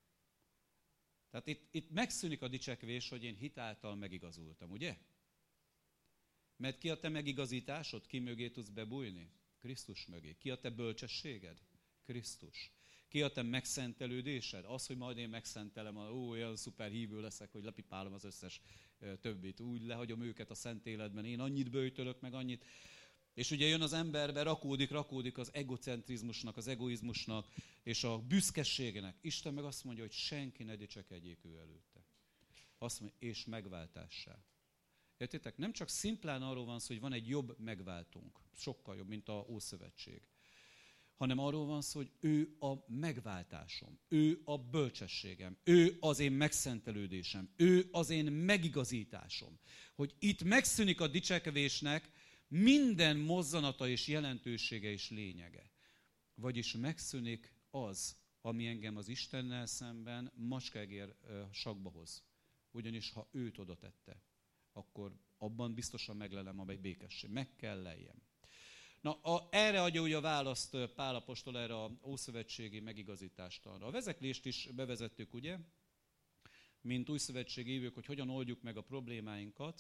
Tehát itt, itt megszűnik a dicsekvés, hogy én hitáltal megigazultam, ugye? Mert ki a te megigazításod? Ki mögé tudsz bebújni? Krisztus mögé. Ki a te bölcsességed? Krisztus. Ki a te megszentelődésed? Az, hogy majd én megszentelem, ó, olyan szuper hívő leszek, hogy lepipálom az összes többit. Úgy lehagyom őket a szent életben, én annyit böjtölök, meg annyit. És ugye jön az emberbe, rakódik, rakódik az egocentrizmusnak, az egoizmusnak, és a büszkeségnek. Isten meg azt mondja, hogy senki ne dicsekedjék ő előtte. Azt mondja, és megváltássá. Értitek? Nem csak szimplán arról van szó, hogy van egy jobb megváltunk, sokkal jobb, mint a Ószövetség, hanem arról van szó, hogy ő a megváltásom, ő a bölcsességem, ő az én megszentelődésem, ő az én megigazításom. Hogy itt megszűnik a dicsekvésnek minden mozzanata és jelentősége és lényege. Vagyis megszűnik az, ami engem az Istennel szemben macskágér sakba hoz. Ugyanis ha őt oda tette, akkor abban biztosan meglelem a békesség. Meg kell leljem. Na, a, erre adja ugye a választ Pál apostol erre a ószövetségi megigazítástalanra. A vezeklést is bevezettük, ugye, mint újszövetségi hívők, hogy hogyan oldjuk meg a problémáinkat.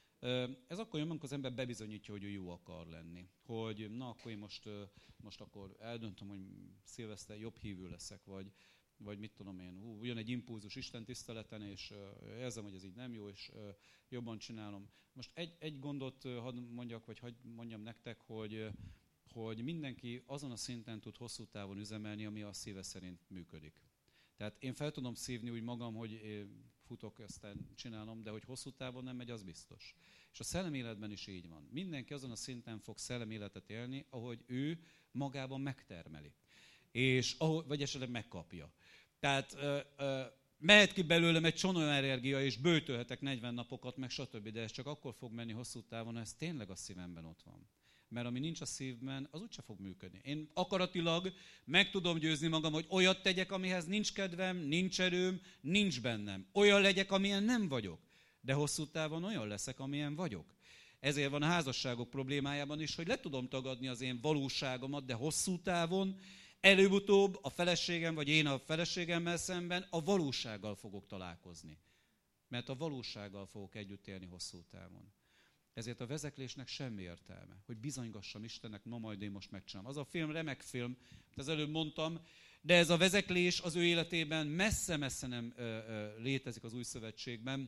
Ez akkor jön, amikor az ember bebizonyítja, hogy ő jó akar lenni. Hogy na, akkor én most, most akkor eldöntöm, hogy szilveszter jobb hívő leszek, vagy, vagy mit tudom én, hú, jön egy impulzus Isten tiszteleten, és érzem, hogy ez így nem jó, és jobban csinálom. Most egy, egy gondot hadd mondjak, vagy hadd mondjam nektek, hogy, hogy mindenki azon a szinten tud hosszú távon üzemelni, ami a szíve szerint működik. Tehát én fel tudom szívni úgy magam, hogy futok, aztán csinálom, de hogy hosszú távon nem megy, az biztos. És a szelleméletben is így van. Mindenki azon a szinten fog szelleméletet élni, ahogy ő magában megtermeli. És ahogy, vagy esetleg megkapja. Tehát ö, ö, mehet ki belőlem egy csomó energia, és böjtölhetek negyven napokat, meg stb. De ez csak akkor fog menni hosszú távon, ha ez tényleg a szívemben ott van. Mert ami nincs a szívben, az úgyse fog működni. Én akaratilag meg tudom győzni magam, hogy olyat tegyek, amihez nincs kedvem, nincs erőm, nincs bennem. Olyan legyek, amilyen nem vagyok. De hosszú távon olyan leszek, amilyen vagyok. Ezért van a házasságok problémájában is, hogy le tudom tagadni az én valóságomat, de hosszú távon előbb-utóbb a feleségem, vagy én a feleségemmel szemben a valósággal fogok találkozni. Mert a valósággal fogok együtt élni hosszú távon. Ezért a vezeklésnek semmi értelme, hogy bizonygassam Istennek, ma majd én most megcsinálom. Az a film remek film, az előbb mondtam, de ez a vezeklés az ő életében messze-messze nem ö, ö, létezik az új szövetségben,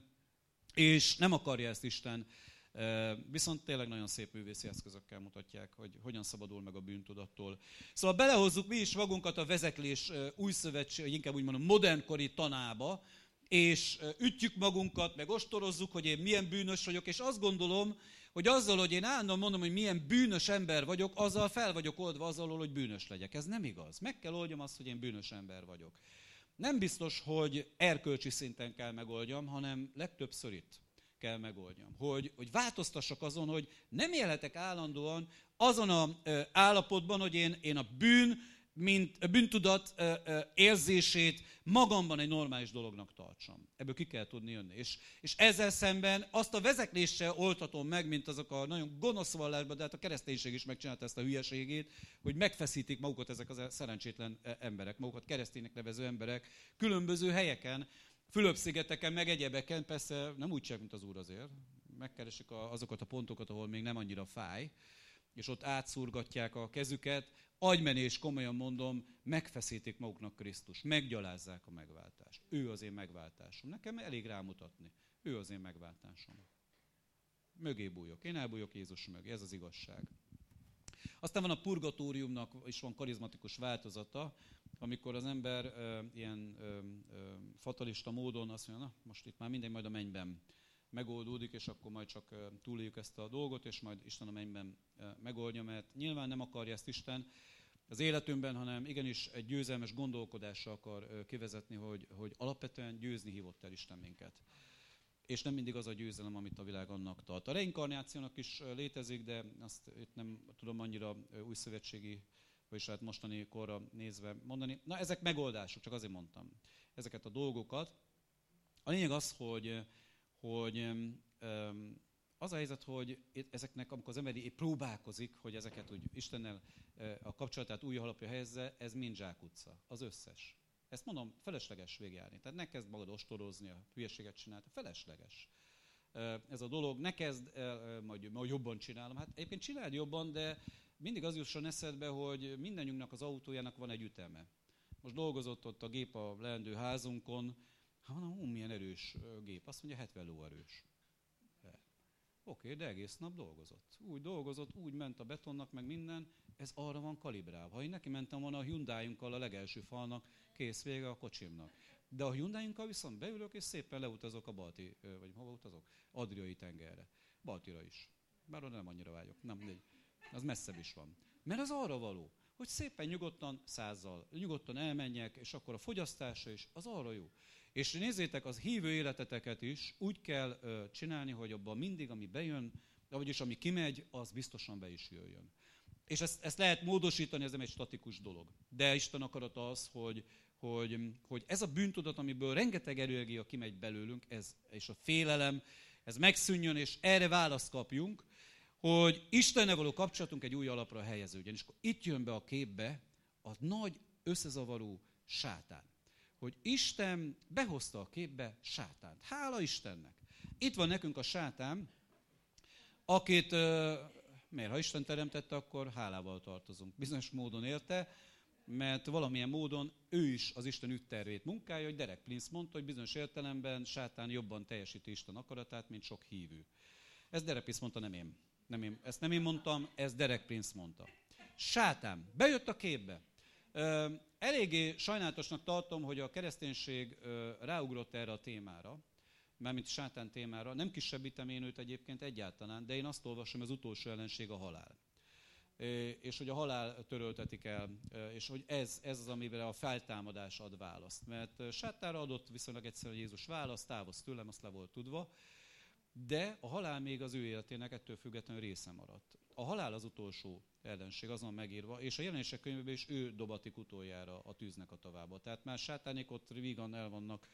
és nem akarja ezt Isten, ö, viszont tényleg nagyon szép művészi eszközökkel mutatják, hogy hogyan szabadul meg a bűntudattól. Szóval belehozzuk mi is magunkat a vezeklés ö, új szövetség, vagy inkább úgy mondom modernkori tanába, és ütjük magunkat, meg ostorozzuk, hogy én milyen bűnös vagyok, és azt gondolom, hogy azzal, hogy én állandóan mondom, hogy milyen bűnös ember vagyok, azzal fel vagyok oldva azzal, hogy bűnös legyek. Ez nem igaz. Meg kell oldjam azt, hogy én bűnös ember vagyok. Nem biztos, hogy erkölcsi szinten kell megoldjam, hanem legtöbbször itt kell megoldjam. Hogy, hogy változtassak azon, hogy nem élhetek állandóan azon az állapotban, hogy én, én a bűn, mint a bűntudat ö, ö, érzését magamban egy normális dolognak tartsam. Ebből ki kell tudni jönni. És, és ezzel szemben azt a vezetléssel oldhatom meg, mint azok a nagyon gonosz vallásban, de hát a kereszténység is megcsinálta ezt a hülyeségét, hogy megfeszítik magukat ezek az szerencsétlen emberek, magukat kereszténynek nevező emberek különböző helyeken, Fülöp-szigeteken, meg egyebeken, persze nem úgy csinálják, mint az Úr azért, megkeresik a, azokat a pontokat, ahol még nem annyira fáj, és ott átszurgatják a kezüket, agymenés, komolyan mondom, megfeszítik maguknak Krisztus, meggyalázzák a megváltást. Ő az én megváltásom. Nekem elég rámutatni. Ő az én megváltásom. Mögé bújok. Én elbújok Jézus mögé. Ez az igazság. Aztán van a purgatóriumnak is van karizmatikus változata, amikor az ember ö, ilyen ö, ö, fatalista módon azt mondja, na most itt már minden majd a mennyben megoldódik, és akkor majd csak túléljük ezt a dolgot, és majd Isten a mennyben megoldja, mert nyilván nem akarja ezt Isten az életünkben, hanem igenis egy győzelmes gondolkodással akar kivezetni, hogy, hogy alapvetően győzni hívott el Isten minket. És nem mindig az a győzelem, amit a világ annak tart. A reinkarnációnak is létezik, de azt itt nem tudom annyira újszövetségi, vagyis hát mostani korra nézve mondani. Na, ezek megoldások, csak azért mondtam ezeket a dolgokat. A lényeg az, hogy hogy az a helyzet, hogy ezeknek, amikor az ember próbálkozik, hogy ezeket úgy Istennel a kapcsolatát új alapja helyezze, ez mind zsákutca, az összes. Ezt mondom, felesleges végigjárni. Tehát ne kezd magad ostorozni, a hülyeséget csinálni, felesleges. Ez a dolog, ne kezd majd, majd jobban csinálom. Hát egyébként csináld jobban, de mindig az jusson eszedbe, hogy mindannyiunknak az autójának van egy üteme. Most dolgozott ott a gép a leendő házunkon, ha mondom, hú, milyen erős gép. Azt mondja, hetven lóerős. Oké, de egész nap dolgozott. Úgy dolgozott, úgy ment a betonnak, meg minden, ez arra van kalibrálva. Ha én neki mentem volna a Hyundai-unkkal a legelső falnak, kész, vége a kocsimnak. De a Hyundai-unkkal viszont beülök, és szépen leutazok a balti, vagy hova utazok? Adriai tengerre. Baltira is. Bár oda nem annyira vágyok. Nem, négy. Az messzebb is van. Mert az arra való, hogy szépen nyugodtan százzal, nyugodtan elmenjek, és akkor a fogyasztása is, az arra jó. És nézzétek, az hívő életeteket is úgy kell ö, csinálni, hogy abban mindig, ami bejön, vagyis ami kimegy, az biztosan be is jöjjön. És ezt, ezt lehet módosítani, ez nem egy statikus dolog. De Isten akarata az, hogy, hogy, hogy ez a bűntudat, amiből rengeteg energia kimegy belőlünk, ez, és a félelem, ez megszűnjön, és erre választ kapjunk, hogy Istennel való kapcsolatunk egy új alapra helyeződjön. És akkor itt jön be a képbe a nagy összezavaró sátán. Hogy Isten behozta a képbe sátánt. Hála Istennek! Itt van nekünk a sátán, akit, miért, ha Isten teremtette, akkor hálával tartozunk. Bizonyos módon érte, mert valamilyen módon ő is az Isten ügytervét munkálja, hogy Derek Prince mondta, hogy bizonyos értelemben sátán jobban teljesíti Isten akaratát, mint sok hívő. Ezt Derek Prince mondta, nem én. Nem én. Ezt nem én mondtam, ezt Derek Prince mondta. Sátán bejött a képbe. Eléggé sajnálatosnak tartom, hogy a kereszténység ráugrott erre a témára, mármint sátán témára. Nem kisebbítem én őt egyébként egyáltalán, de én azt olvasom, az utolsó ellenség a halál. És hogy a halál töröltetik el, és hogy ez, ez az, amivel a feltámadás ad választ. Mert sátánra adott viszonylag egyszerűen Jézus választ, távozz tőlem, azt le volt tudva, de a halál még az ő életének ettől függetlenül része maradt. A halál az utolsó ellenség, az van megírva, és a Jelenések könyvében is ő dobatik utoljára a tűznek a tavába. Tehát már sátánék ott vígan el vannak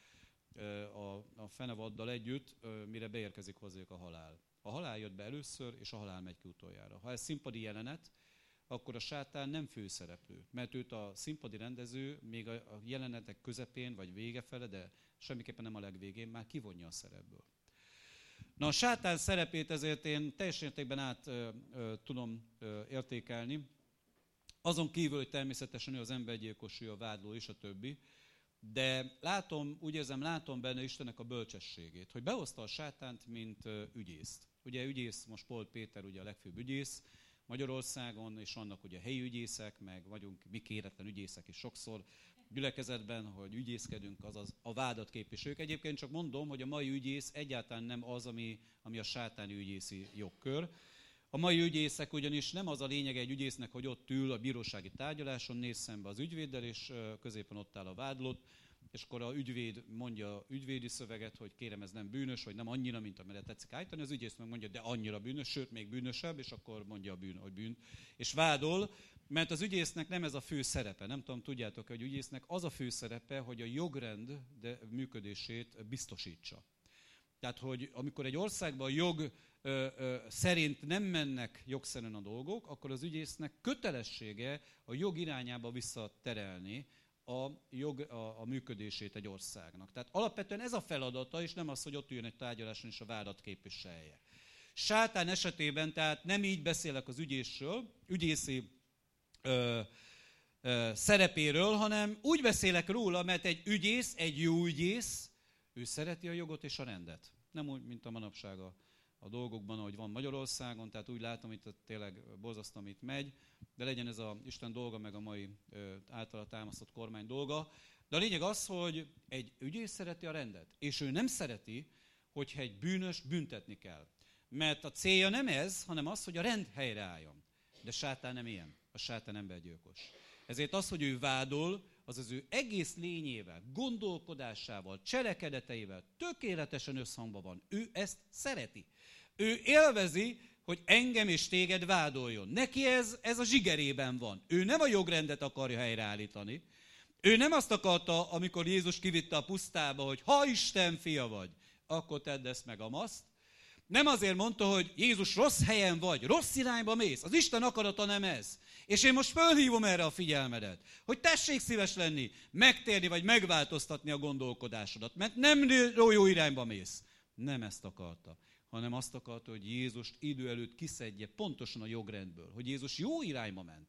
a, a fenevaddal együtt, mire beérkezik hozzájuk a halál. A halál jött be először, és a halál megy ki utoljára. Ha ez színpadi jelenet, akkor a sátán nem főszereplő, mert őt a színpadi rendező még a jelenetek közepén vagy vége fele, de semmiképpen nem a legvégén, már kivonja a szerepből. Na, a sátán szerepét ezért én teljes értékben át ö, ö, tudom ö, értékelni. Azon kívül, hogy természetesen ő az embergyilkos, ő a vádló és a többi, de látom, úgy érzem, látom benne Istennek a bölcsességét, hogy behozta a sátánt, mint ö, ügyészt. Ugye ügyész, most Polt Péter ugye a legfőbb ügyész Magyarországon, és vannak ugye helyi ügyészek, meg vagyunk mi kéretlen ügyészek is sokszor gyülekezetben, hogy ügyészkedünk, azaz a vádat képviseljük. Egyébként csak mondom, hogy a mai ügyész egyáltalán nem az, ami, ami a sátáni ügyészi jogkör. A mai ügyészek ugyanis nem az a lényeg egy ügyésznek, hogy ott ül a bírósági tárgyaláson, néz szembe az ügyvéddel, és középen ott áll a vádlott, és akkor a ügyvéd mondja ügyvédi szöveget, hogy kérem, ez nem bűnös, vagy nem annyira, mint amire tetszik állítani, az ügyész meg mondja, de annyira bűnös, sőt, még bűnösebb, és akkor mondja a bűn, hogy bűn, és vádol, mert az ügyésznek nem ez a fő szerepe. Nem tudom, tudjátok, hogy ügyésznek az a fő szerepe, hogy a jogrend de működését biztosítsa. Tehát, hogy amikor egy országban a jog ö, ö, szerint nem mennek jogszerűen a dolgok, akkor az ügyésznek kötelessége a jog irányába visszaterelni a jog a, a működését egy országnak. Tehát alapvetően ez a feladata, és nem az, hogy ott üljön egy tárgyaláson és a vádat képviselje. Sátán esetében tehát nem így beszélek az ügyészről, ügyészi ö, ö, szerepéről, hanem úgy beszélek róla, mert egy ügyész, egy jó ügyész, ő szereti a jogot és a rendet. Nem úgy, mint a manapság a, a dolgokban, ahogy van Magyarországon, tehát úgy látom, hogy tényleg borzasztó, amit megy, de legyen ez a Isten dolga, meg a mai ö, általa támasztott kormány dolga. De a lényeg az, hogy egy ügyész szereti a rendet, és ő nem szereti, hogyha egy bűnös büntetni kell. Mert a célja nem ez, hanem az, hogy a rend helyreálljon. De sátán nem ilyen. A sátán embergyilkos. Ezért az, hogy ő vádol, az az ő egész lényével, gondolkodásával, cselekedeteivel tökéletesen összhangban van. Ő ezt szereti. Ő élvezi, hogy engem és téged vádoljon. Neki ez, ez a zsigerében van. Ő nem a jogrendet akarja helyreállítani. Ő nem azt akarta, amikor Jézus kivitte a pusztába, hogy ha Isten fia vagy, akkor tedd ezt meg amaszt. Nem azért mondta, hogy Jézus rossz helyen vagy, rossz irányba mész. Az Isten akarata nem ez. És én most fölhívom erre a figyelmedet, hogy tessék szíves lenni, megtérni vagy megváltoztatni a gondolkodásodat, mert nem jó irányba mész. Nem ezt akarta, hanem azt akarta, hogy Jézust idő előtt kiszedje pontosan a jogrendből, hogy Jézus jó irányba ment.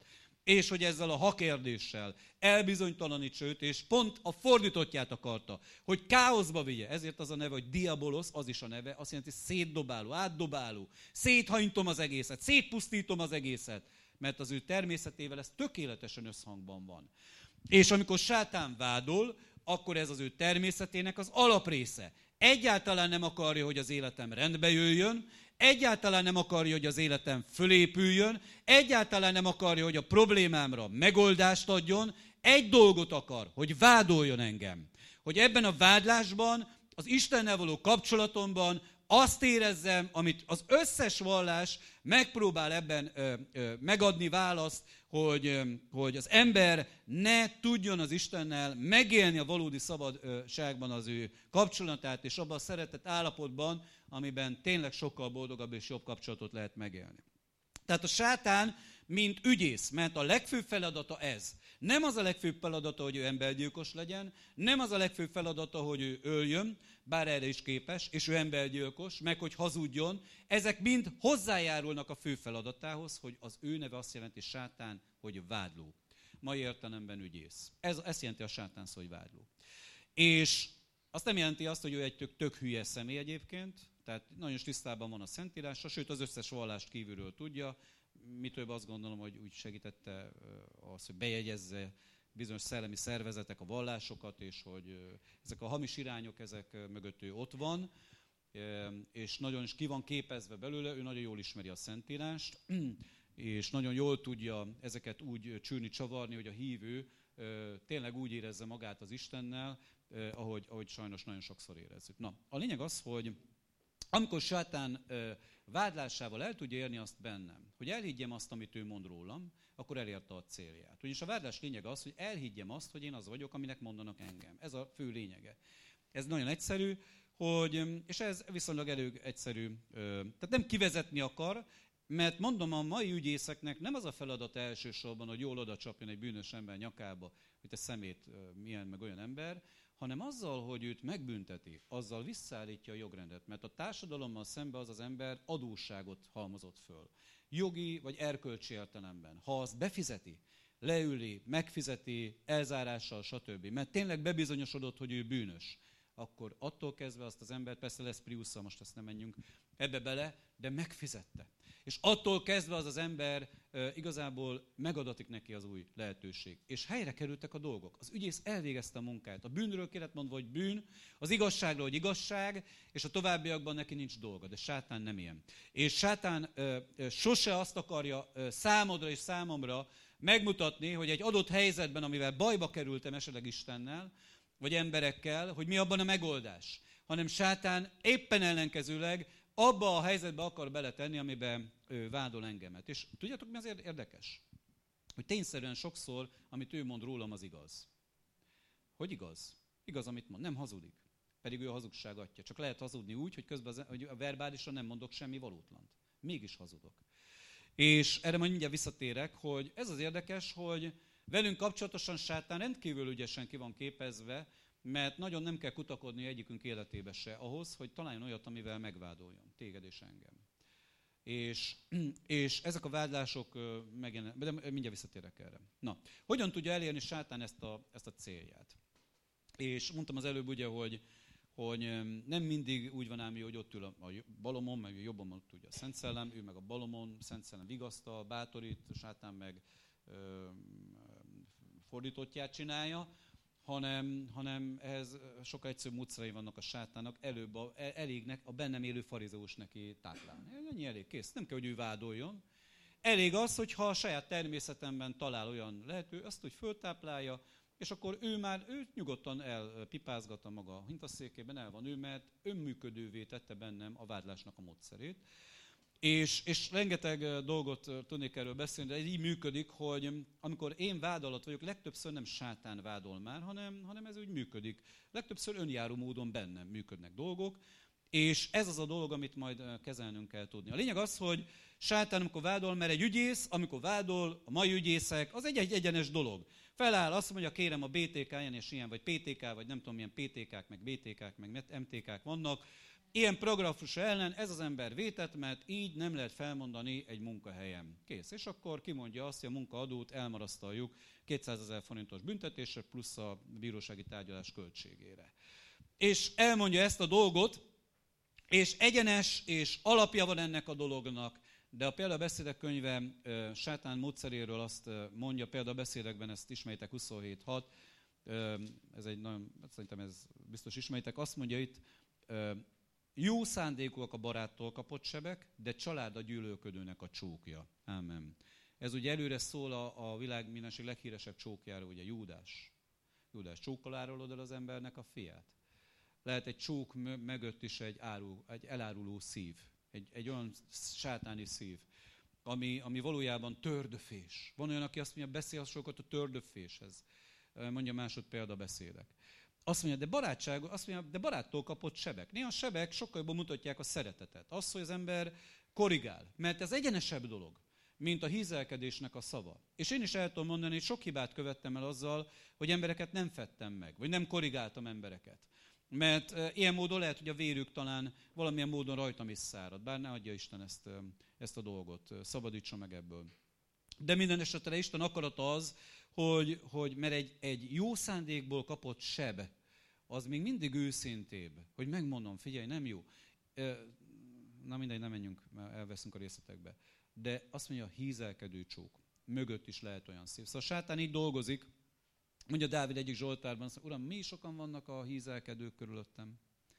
és hogy ezzel a hakérdéssel elbizonytalanítsa őt, és pont a fordítottját akarta, hogy káoszba vigye. Ezért az a neve, hogy diabolosz, az is a neve, azt jelenti szétdobáló, átdobáló, széthajtom az egészet, szétpusztítom az egészet, mert az ő természetével ez tökéletesen összhangban van. És amikor sátán vádol, akkor ez az ő természetének az alaprésze. Egyáltalán nem akarja, hogy az életem rendbe jöjjön, egyáltalán nem akarja, hogy az életem fölépüljön, egyáltalán nem akarja, hogy a problémámra megoldást adjon, egy dolgot akar, hogy vádoljon engem. Hogy ebben a vádlásban, az Istennel való kapcsolatomban azt érezzem, amit az összes vallás megpróbál ebben ö, ö, megadni választ, hogy, ö, hogy az ember ne tudjon az Istennel megélni a valódi szabadságban az ő kapcsolatát, és abban a szeretett állapotban, amiben tényleg sokkal boldogabb és jobb kapcsolatot lehet megélni. Tehát a sátán, mint ügyész, mert a legfőbb feladata ez. Nem az a legfőbb feladata, hogy ő embergyilkos legyen, nem az a legfőbb feladata, hogy ő öljön, bár erre is képes, és ő embergyilkos, meg hogy hazudjon. Ezek mind hozzájárulnak a fő feladatához, hogy az ő neve azt jelenti sátán, hogy vádló. Mai értelemben ügyész. Ez, ez jelenti a sátán szó, hogy vádló. És azt nem jelenti azt, hogy ő egy tök, tök hülye személy egyébként, tehát nagyon tisztában van a Szentírásra, sőt az összes vallást kívülről tudja. Mi több azt gondolom, hogy úgy segítette az, hogy bejegyezze bizonyos szellemi szervezetek a vallásokat, és hogy ezek a hamis irányok, ezek mögött ő ott van, és nagyon is ki van képezve belőle, ő nagyon jól ismeri a Szentírást, és nagyon jól tudja ezeket úgy csűrni, csavarni, hogy a hívő tényleg úgy érezze magát az Istennel, ahogy, ahogy sajnos nagyon sokszor érezzük. Na, a lényeg az, hogy amikor sátán vádlásával el tudja érni azt bennem, hogy elhiggyem azt, amit ő mond rólam, akkor elérte a célját. Ugyanis a vádlás lényege az, hogy elhiggyem azt, hogy én az vagyok, aminek mondanak engem. Ez a fő lényege. Ez nagyon egyszerű, hogy, és ez viszonylag elég egyszerű. Tehát nem kivezetni akar, mert mondom, a mai ügyészeknek nem az a feladat elsősorban, hogy jól oda csapjon egy bűnös ember nyakába, hogy te szemét milyen meg olyan ember, hanem azzal, hogy őt megbünteti, azzal visszaállítja a jogrendet. Mert a társadalommal szemben az az ember adósságot halmozott föl. Jogi vagy erkölcsi értelemben. Ha azt befizeti, leüli, megfizeti, elzárással, stb. Mert tényleg bebizonyosodott, hogy ő bűnös, akkor attól kezdve azt az embert, persze lesz Priusszal, most ezt nem menjünk ebbe bele, de megfizette. És attól kezdve az az ember e, igazából megadatik neki az új lehetőség. És helyre kerültek a dolgok. Az ügyész elvégezte a munkáját. A bűnről kellett mondva, hogy bűn, az igazságról, hogy igazság, és a továbbiakban neki nincs dolga. De sátán nem ilyen. És sátán e, e, sose azt akarja e, számodra és számomra megmutatni, hogy egy adott helyzetben, amivel bajba kerültem esetleg Istennel, vagy emberekkel, hogy mi abban a megoldás. Hanem sátán éppen ellenkezőleg abba a helyzetbe akar beletenni, amiben ő vádol engemet. És tudjátok, mi azért érdekes? Hogy tényszerűen sokszor, amit ő mond rólam, az igaz. Hogy igaz? Igaz, amit mond. Nem hazudik. Pedig ő a hazugság atya. Csak lehet hazudni úgy, hogy közben az, hogy a verbálisan nem mondok semmi valótlant. Mégis hazudok. És erre majd mindjárt visszatérek, hogy ez az érdekes, hogy velünk kapcsolatosan sátán rendkívül ügyesen ki van képezve, mert nagyon nem kell kutakodni egyikünk életébe se ahhoz, hogy találjon olyat, amivel megvádoljon téged és engem. És, és ezek a vádlások megjelennek, de mindjárt visszatérek erre. Na, hogyan tudja elérni sátán ezt a, ezt a célját? És mondtam az előbb ugye, hogy, hogy nem mindig úgy van ám, hogy ott ül a balomon, meg a jobbon ott ugye a Szent Szellem, ő meg a balomon, Szent Szellem vigasztal, bátorít, a sátán meg ö, fordítottját csinálja, hanem, hanem ehhez sokkal egyszerűbb módszerei vannak a sátának, előbb a, elégnek a bennem élő farizeus neki táplálni. Ennyi elég, kész. Nem kell, hogy ő vádoljon. Elég az, hogyha a saját természetemben talál olyan lehető, azt, hogy föltáplálja, és akkor ő már ő nyugodtan elpipázgatta maga hintaszékében, el van ő, mert önműködővé tette bennem a vádlásnak a módszerét. És, és rengeteg dolgot tudnék erről beszélni, de így működik, hogy amikor én vád alatt vagyok, legtöbbször nem sátán vádol már, hanem, hanem ez úgy működik. Legtöbbször önjáró módon bennem működnek dolgok, és ez az a dolog, amit majd kezelnünk kell tudni. A lényeg az, hogy sátán, amikor vádol, mert egy ügyész, amikor vádol, a mai ügyészek, az egy, egy egyenes dolog. Feláll, azt mondja, kérem a bé té ká ilyen és ilyen, vagy pé té ká, vagy nem tudom milyen pé té kák, meg bé té kák, meg em té kák vannak, ilyen paragrafus ellen ez az ember vétett, mert így nem lehet felmondani egy munkahelyem. Kész. És akkor kimondja azt, hogy a munkaadót elmarasztaljuk kétszázezer forintos büntetésre plusz a bírósági tárgyalás költségére. És elmondja ezt a dolgot, és egyenes és alapja van ennek a dolognak, de a Példabeszédek könyve sátán módszeréről azt mondja, Példabeszédekben ezt ismeritek huszonhét hat, ez egy nagyon, szerintem ez biztos ismeritek, azt mondja itt, jó szándékúak a baráttól kapott sebek, de család a gyűlölködőnek a csókja. Ámen. Ez ugye előre szól a, a világ mindenség leghíresebb csókjáról, ugye Júdás. Júdás csókkal árulod el az embernek a fiát. Lehet egy csók mögött is egy, árul, egy eláruló szív, egy, egy olyan sátáni szív, ami, ami valójában tördöfés. Van olyan, aki azt mondja, beszél sokat a tördöféshez. Mondja másod Példabeszédek. Azt mondja, de barátság, azt mondja, de baráttól kapott sebek. Néha a sebek sokkal jobban mutatják a szeretetet. Az, hogy az ember korrigál. Mert ez egyenesebb dolog, mint a hízelkedésnek a szava. És én is el tudom mondani, hogy sok hibát követtem el azzal, hogy embereket nem fedtem meg, vagy nem korrigáltam embereket. Mert ilyen módon lehet, hogy a vérük talán valamilyen módon rajtam is szárad. Bár ne adja Isten ezt, ezt a dolgot, szabadítsa meg ebből. De minden esetre Isten akarata az, hogy, hogy mert egy, egy jó szándékból kapott seb, az még mindig őszintébb, hogy megmondom, figyelj, nem jó. Na mindegy, nem menjünk, mert elveszünk a részletekbe. De azt mondja, a hízelkedő csók. Mögött is lehet olyan szív. Szóval a sátán így dolgozik, mondja Dávid egyik Zsoltárban, azt mondja, uram, mi sokan vannak a hízelkedők körülöttem?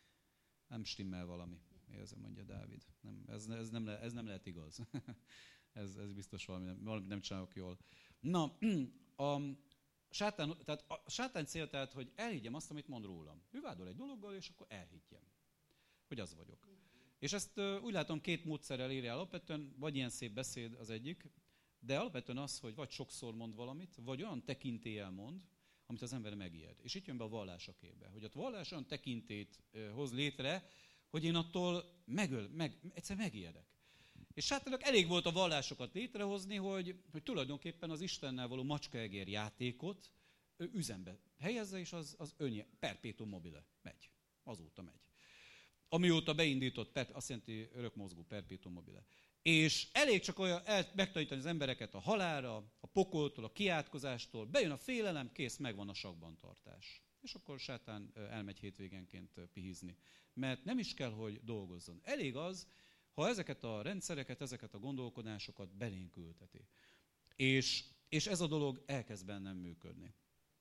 Nem stimmel valami, érzem, mondja Dávid. Nem, ez, ez, nem le, ez nem lehet igaz. ez, ez biztos valami, valami nem csinálok jól. Na, a sátán, tehát a sátán cél, tehát, hogy elhiggyem azt, amit mond rólam. Ő vádol egy dologgal, és akkor elhiggyem, hogy az vagyok. És ezt úgy látom, két módszerrel írja alapvetően, vagy ilyen szép beszéd az egyik, de alapvetően az, hogy vagy sokszor mond valamit, vagy olyan tekintéllyel mond, amit az ember megijed. És itt jön be a vallás a képbe, hogy a vallás olyan tekintét hoz létre, hogy én attól megöl, meg, egyszer megijedek. És sátának elég volt a vallásokat létrehozni, hogy, hogy tulajdonképpen az Istennel való macskaegér játékot ő üzembe helyezze, és az, az önje, perpétuum mobile megy. Azóta megy. Amióta beindított, azt jelenti örökmozgó perpétuum mobile. És elég csak olyan megtanítani az embereket a halálra, a pokoltól, a kiátkozástól, bejön a félelem, kész, megvan a sakban tartás. És akkor sátán elmegy hétvégenként pihizni. Mert nem is kell, hogy dolgozzon. Elég az, ha ezeket a rendszereket, ezeket a gondolkodásokat belénk ülteti. És, és ez a dolog elkezd bennem működni.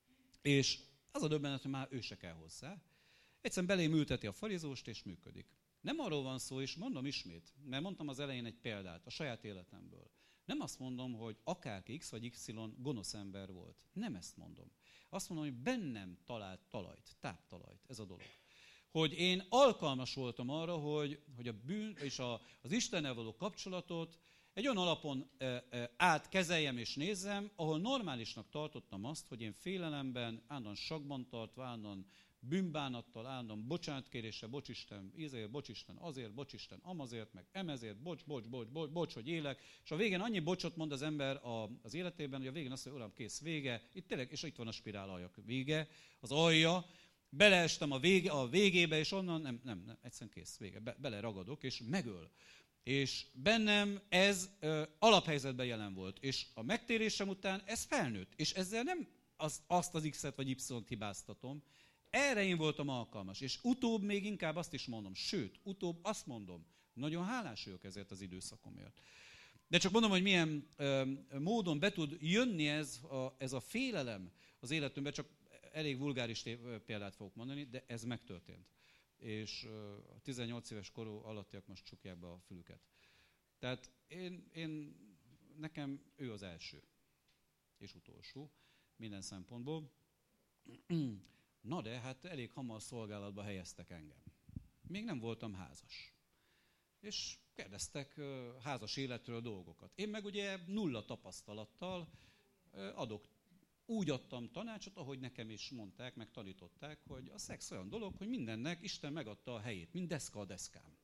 És az a döbbenet, hogy már ő se kell hozzá. Egyszerűen belém ülteti a farizóst, és működik. Nem arról van szó, és mondom ismét, mert mondtam az elején egy példát a saját életemből. Nem azt mondom, hogy akárki X vagy Y gonosz ember volt. Nem ezt mondom. Azt mondom, hogy bennem talált talajt, táptalajt ez a dolog. Hogy én alkalmas voltam arra, hogy, hogy a bűn és a, az Istennel való kapcsolatot egy olyan alapon e, e, átkezeljem és nézzem, ahol normálisnak tartottam azt, hogy én félelemben, állandóan sakban tartva, állandóan bűnbánattal, állandóan bocsánatkéréssel, bocs Isten, ízért, bocs Isten, azért, bocs Isten, amazért, meg emezért, bocs, bocs, bocs, bocs, bocs, hogy élek. És a végén annyi bocsot mond az ember a, az életében, hogy a végén azt mondja, uram, kész, vége. Itt tényleg, és itt van a spirál aljak vége, az alja. Beleestem a, vége, a végébe, és onnan nem, nem, nem egyszerűen kész, vége. Be, beleragadok, és megöl. És bennem ez ö, alaphelyzetben jelen volt. És a megtérésem után ez felnőtt. És ezzel nem az, azt az X-et vagy Y-t hibáztatom. Erre én voltam alkalmas. És utóbb még inkább azt is mondom. Sőt, utóbb azt mondom. Nagyon hálás vagyok ezért az időszakomért. De csak mondom, hogy milyen ö, módon be tud jönni ez a, ez a félelem az életünkbe, csak elég vulgáris példát fogok mondani, de ez megtörtént. És a tizennyolc éves korú alattiak most csukják be a fülüket. Tehát én, én, nekem ő az első és utolsó minden szempontból. Na de, hát elég hamar szolgálatba helyeztek engem. Még nem voltam házas. És kérdeztek házas életről dolgokat. Én meg ugye nulla tapasztalattal adok. Úgy adtam tanácsot, ahogy nekem is mondták, meg tanították, hogy a szex olyan dolog, hogy mindennek Isten megadta a helyét, mint deszka a deszkán.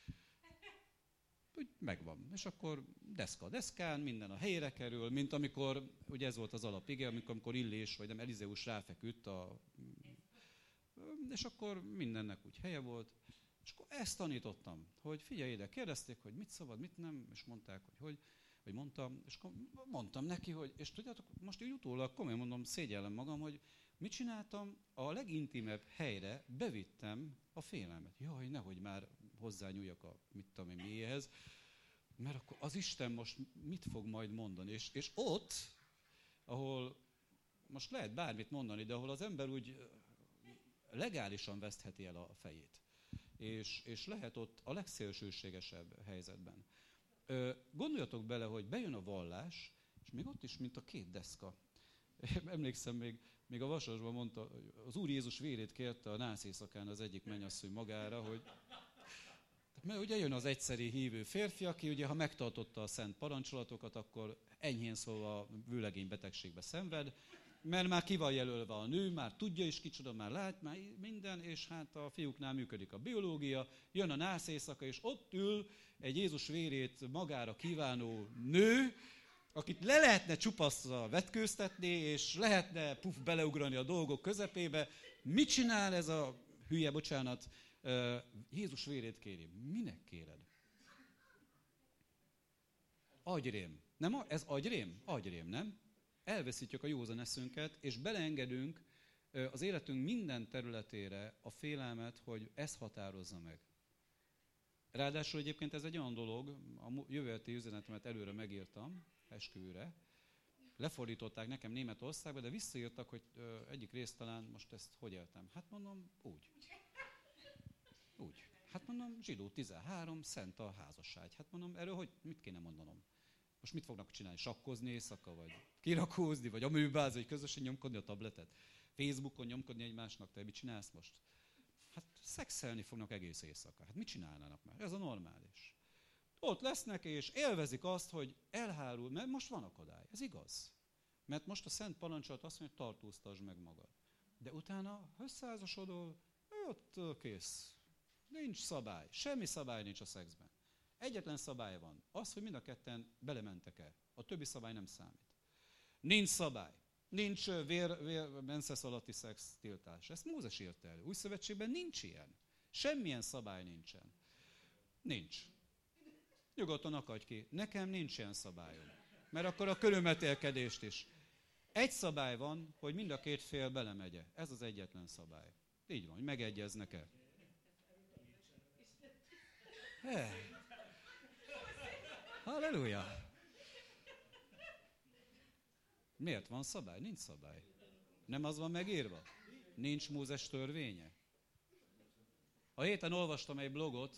Úgy megvan. És akkor deszka a deszkán, minden a helyére kerül, mint amikor, ugye ez volt az alapige, amikor, amikor Illés, vagy nem, Elizeus ráfeküdt, a, és akkor mindennek úgy helye volt. És akkor ezt tanítottam, hogy figyelj ide, kérdezték, hogy mit szabad, mit nem, és mondták, hogy hogy, vagy mondtam, és akkor mondtam neki, hogy, és tudjátok, most így utólag komolyan mondom, szégyellem magam, hogy mit csináltam, a legintimebb helyre bevittem a félelmet. Jaj, nehogy már hozzányúljak a mit tudom én miéhez, mert akkor az Isten most mit fog majd mondani. És, és ott, ahol most lehet bármit mondani, de ahol az ember úgy legálisan vesztheti el a fejét. És, és lehet ott a legszélsőségesebb helyzetben. Ö, gondoljatok bele, hogy bejön a vallás, és még ott is, mint a két deszka. Emlékszem, még, még a Vasasban mondta, az Úr Jézus vérét kérte a nász éjszakán az egyik mennyasszony magára, hogy mert ugye jön az egyszeri hívő férfi, aki ugye, ha megtartotta a szent parancsolatokat, akkor enyhén szólva vőlegény betegségbe szenved, mert már ki van jelölve a nő, már tudja is kicsoda, már lát, már minden, és hát a fiúknál működik a biológia, jön a nász éjszaka, és ott ül egy Jézus vérét magára kívánó nő, akit le lehetne csupaszra vetkőztetni, és lehetne puf beleugrani a dolgok közepébe. Mit csinál ez a hülye, bocsánat, Jézus vérét kéri. Minek kéred? Agyrém. Nem, ez agyrém? Agyrém, nem? Elveszítjük a józan eszünket, és beleengedünk az életünk minden területére a félelmet, hogy ez határozza meg. Ráadásul egyébként ez egy olyan dolog, a jövő heti üzenetemet előre megírtam, esküvőre, lefordították nekem Németországba, de visszaírtak, hogy egyik részt talán most ezt hogy éltem. Hát mondom, úgy. Úgy. Hát mondom, zsidó tizenhárom, szent a házasság. Hát mondom, erről hogy, mit kéne mondanom? Most mit fognak csinálni? Sakkozni éjszaka, vagy kirakózni, vagy amőbázni, vagy közösen nyomkodni a tabletet? Facebookon nyomkodni egymásnak, te mit csinálsz most? Hát szexelni fognak egész éjszaka. Hát mit csinálnának már? Ez a normális. Ott lesznek, és élvezik azt, hogy elhárul, mert most van akadály. Ez igaz. Mert most a szent parancsolat azt mondja, hogy tartóztasd meg magad. De utána, ha összeházasodol, ott kész. Nincs szabály. Semmi szabály nincs a szexben. Egyetlen szabály van. Az, hogy mind a ketten belementek-e. A többi szabály nem számít. Nincs szabály. Nincs vér, vér, menszesz alatti szex tiltás. Ezt Mózes írta elő. Új szövetségben nincs ilyen. Semmilyen szabály nincsen. Nincs. Nyugodtan akadj ki. Nekem nincs ilyen szabályom. Mert akkor a körülmetélkedést is. Egy szabály van, hogy mind a két fél belemegye. Ez az egyetlen szabály. Így van, hogy megegyeznek-e. Hey. Halleluja! Miért van szabály? Nincs szabály. Nem az van megírva? Nincs Mózes törvénye? A héten olvastam egy blogot,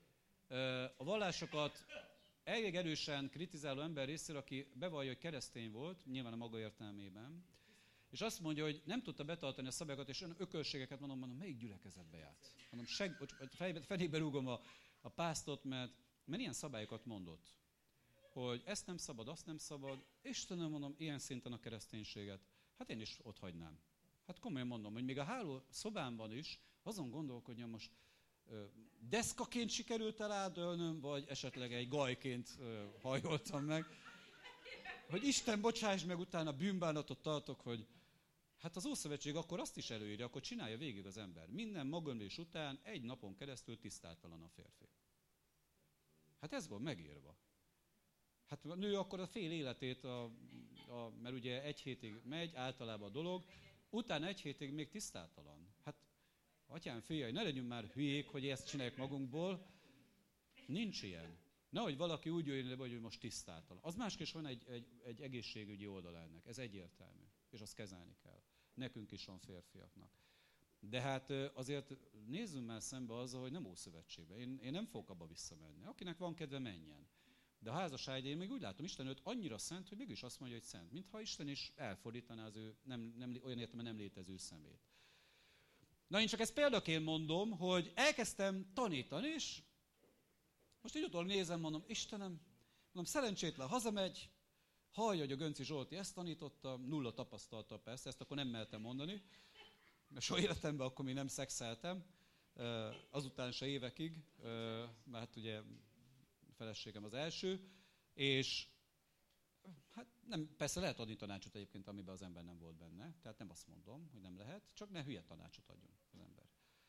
a vallásokat elég erősen kritizáló ember részéről, aki bevallja, hogy keresztény volt, nyilván a maga értelmében, és azt mondja, hogy nem tudta betartani a szabályokat, és olyan ökölségeket mondom, mondom, melyik gyülekezetbe járt? Mondom, seg, fenébe rúgom a, a pásztot, mert, mert ilyen szabályokat mondott. Hogy ezt nem szabad, azt nem szabad. Istenem, mondom, ilyen szinten a kereszténységet. Hát én is ott hagynám. Hát komolyan mondom, hogy még a háló szobámban is azon gondolkodjam most, deszkaként sikerült eládölnöm, vagy esetleg egy gajként hajoltam meg. Hogy Isten bocsáss meg, utána bűnbánatot tartok, hogy hát az Ószövetség akkor azt is előírja, akkor csinálja végig az ember. Minden magönlés után egy napon keresztül tisztátalan a férfi. Hát ez van megírva. Hát a nő akkor a fél életét, a, a, mert ugye egy hétig megy, általában a dolog, utána egy hétig még tisztátalan. Hát, atyám, figyelj, ne legyünk már hülyék, hogy ezt csináljuk magunkból. Nincs ilyen. Nehogy valaki úgy jöjjön le, hogy most tisztátalan. Az másképp van egy, egy, egy egészségügyi oldal ennek. Ez egyértelmű. És azt kezelni kell. Nekünk is van, férfiaknak. De hát azért nézzünk már szembe azzal, hogy nem Ószövetségben. Én, én nem fogok abba visszamenni. Akinek van kedve, menjen. De a házasság, én még úgy látom, Isten őt annyira szent, hogy mégis azt mondja, hogy szent. Mintha Isten is elfordítaná az ő nem, nem, olyan értelemben nem létező szemét. Na én csak ezt példaként mondom, hogy elkezdtem tanítani, és most így utólag nézem, mondom, Istenem, mondom, szerencsétlen hazamegy, hallja, hogy a Gönci Zsolti ezt tanította, nulla tapasztalta persze, ezt akkor nem mertem mondani, mert soha életemben akkor még nem szexeltem, azután se évekig, mert ugye feleségem az első, és hát nem, persze lehet adni tanácsot egyébként, amiben az ember nem volt benne, tehát nem azt mondom, hogy nem lehet, csak ne hülye tanácsot adjon az ember.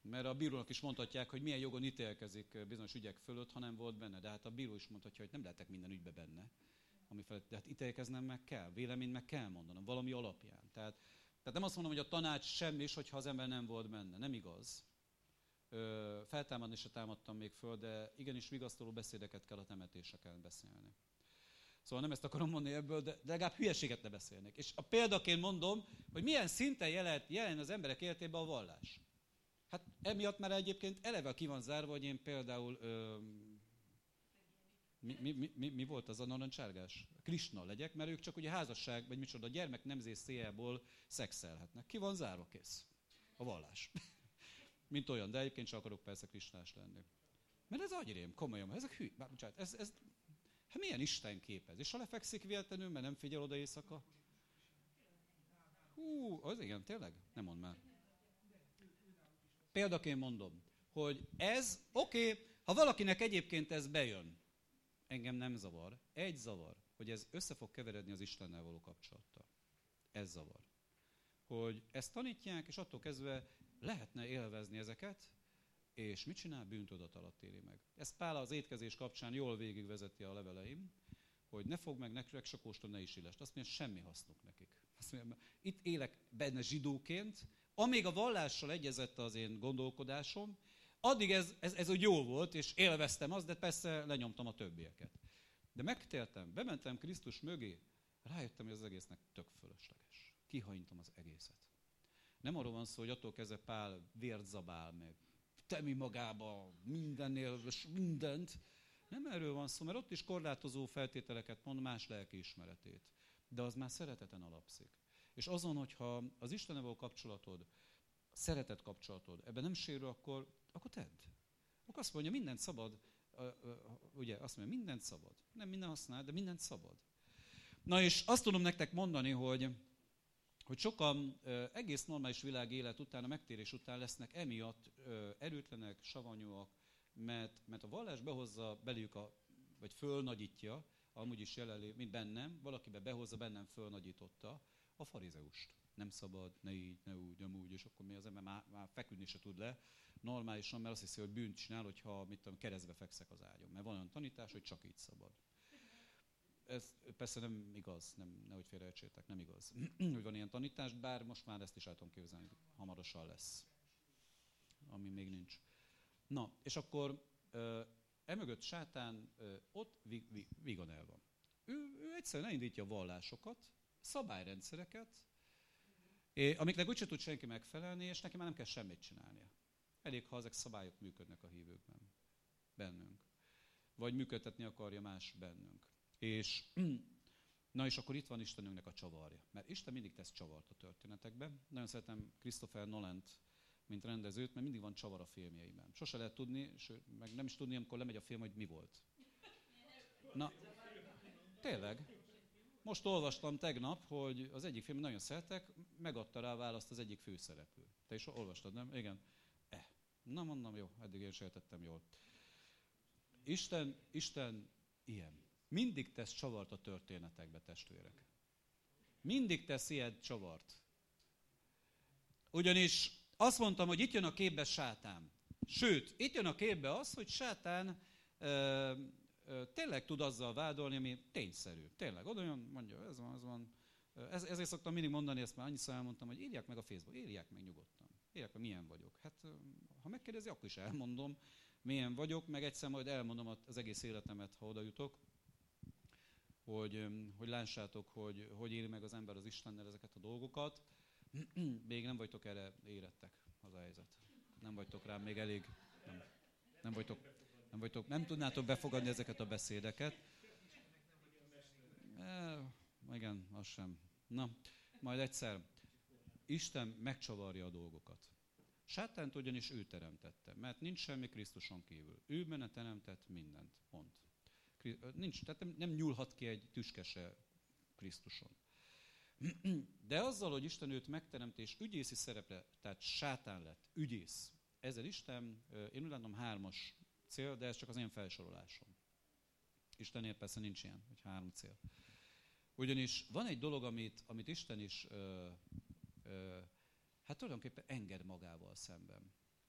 Mert a bírónak is mondhatják, hogy milyen jogon ítélkezik bizonyos ügyek fölött, ha nem volt benne. De hát a bíró is mondhatja, hogy nem lehetek minden ügybe benne. Ami felett, de hát ítélkeznem meg kell, véleményt meg kell mondanom, valami alapján. Tehát, tehát nem azt mondom, hogy a tanács semmi is, hogyha az ember nem volt benne. Nem igaz. Ö, feltámadni se támadtam még föl, de igenis vigasztaló beszédeket kell a temetéseken beszélni. Szóval nem ezt akarom mondani ebből, de, de legalább hülyeséget ne beszélnek. És a példaként mondom, hogy milyen szinten jelen, jelen az emberek életében a vallás. Hát emiatt már egyébként eleve ki van zárva, hogy én például... Ö, mi, mi, mi, mi volt az a narancsárgás? Krisna legyek, mert ők csak ugye házasság, vagy micsoda, gyermek nemzés céljából szexelhetnek. Ki van zárva, kész. A vallás. Mint olyan, de egyébként csak akarok persze krisnás lenni. Mert ez agyrém, komolyan, ezek hű. Bár, bocsánat, ez, ez, hát milyen Isten kép ez? És ha lefekszik véletlenül, mert nem figyel oda éjszaka? Hú, az igen, tényleg? Nem mondd már. Példaként mondom, hogy ez, oké, okay, ha valakinek egyébként ez bejön, engem nem zavar. Egy zavar, hogy ez össze fog keveredni az Istennel való kapcsolattal. Ez zavar. Hogy ezt tanítják, és attól kezdve lehetne élvezni ezeket, és mit csinál? Bűntudat alatt éli meg. Ezt Pál az étkezés kapcsán jól végigvezeti a leveleim, hogy ne fogd meg nektek, se kóstolj, ne is illest. Azt mondja, semmi hasznuk nekik. Azt mondja, itt élek benne zsidóként, amíg a vallással egyezett az én gondolkodásom, addig ez, ez, ez úgy jó volt, és élveztem azt, de persze lenyomtam a többieket. De megtértem, bementem Krisztus mögé, rájöttem, hogy az egésznek tök fölösleges. Kihajintom az egészet. Nem arról van szó, hogy attól kezdve Pál vért zabál meg, temi magába mindennél, mindent. Nem erről van szó, mert ott is korlátozó feltételeket mond, más lelkiismeretét. De az már szereteten alapszik. És azon, hogyha az Istennel való kapcsolatod, szeretet kapcsolatod, ebben nem sérül, akkor, akkor tedd. Akkor azt mondja, mindent szabad, ugye azt mondja, mindent szabad. Nem minden használ, de mindent szabad. Na és azt tudom nektek mondani, hogy, hogy sokan egész normális világélet után, a megtérés után lesznek emiatt erőtlenek, savanyúak, mert, mert a vallás behozza belőjük, a, vagy fölnagyítja, amúgy is jelenlé, mint bennem, valakibe behozza, bennem fölnagyította a farizeust. Nem szabad, ne így, ne úgy, nem úgy, és akkor mi az ember már, már feküdni se tud le normálisan, mert azt hiszi, hogy bűnt csinál, hogyha mit tudom, keresztbe fekszek az ágyon. Mert van olyan tanítás, hogy csak így szabad. Ez persze nem igaz, nem, nehogy félreértsétek, nem igaz, hogy van ilyen tanítás, bár most már ezt is el tudom képzelni, hamarosan lesz, ami még nincs. Na, és akkor ö, emögött sátán ö, ott vi, vi, vígan el van. Ő, ő egyszerűen elindítja a vallásokat, szabályrendszereket, é, amiknek úgyse tud senki megfelelni, és neki már nem kell semmit csinálnia. Elég, ha ezek szabályok működnek a hívőkben, bennünk. Vagy működtetni akarja más bennünk. És, na és akkor itt van Istenünknek a csavarja. Mert Isten mindig tesz csavart a történetekben. Nagyon szeretem Christopher Nolant, mint rendezőt, mert mindig van csavar a filmjeiben. Sose lehet tudni, sőt, meg nem is tudni, amikor lemegy a film, hogy mi volt. Na, tényleg. Most olvastam tegnap, hogy az egyik film nagyon szeretek, megadta rá a választ az egyik főszereplő. Te is olvastad, nem? Igen. Eh. Na mondom, jó, eddig én se értettem jól. Isten, Isten ilyen. Mindig tesz csavart a történetekbe, testvérek. Mindig tesz ilyen csavart. Ugyanis azt mondtam, hogy itt jön a képbe sátán. Sőt, itt jön a képbe az, hogy sátán ö, ö, tényleg tud azzal vádolni, ami tényszerű. Tényleg, oda jön, mondja, ez van, ez van. Ez, ezért szoktam mindig mondani, ezt már annyiszor elmondtam, hogy írják meg a Facebook, írják meg nyugodtan. Írják meg, milyen vagyok. Hát, ha megkérdezi, akkor is elmondom, milyen vagyok, meg egyszer majd elmondom az egész életemet, ha oda jutok, hogy, hogy lássátok, hogy hogy éli meg az ember az Istennel ezeket a dolgokat. Még nem vagytok erre érettek, az a helyzet. Nem vagytok rám még elég, nem, nem vagytok, nem vagytok, nem tudnátok befogadni ezeket a beszédeket. E, igen, az sem. Na, majd egyszer. Isten megcsavarja a dolgokat. Sátánt ugyanis ő teremtette, mert nincs semmi Krisztuson kívül. Ő benne teremtett mindent, pont. Nincs, tehát nem, nem nyúlhat ki egy tüskese Krisztuson. De azzal, hogy Isten őt megteremti, és ügyészi szerepre, tehát sátán lett, ügyész. Ezzel Isten, én úgy látom hármas cél, de ez csak az én felsorolásom. Istennél persze nincs ilyen, hogy három cél. Ugyanis van egy dolog, amit, amit Isten is ö, ö, hát tulajdonképpen enged magával szemben.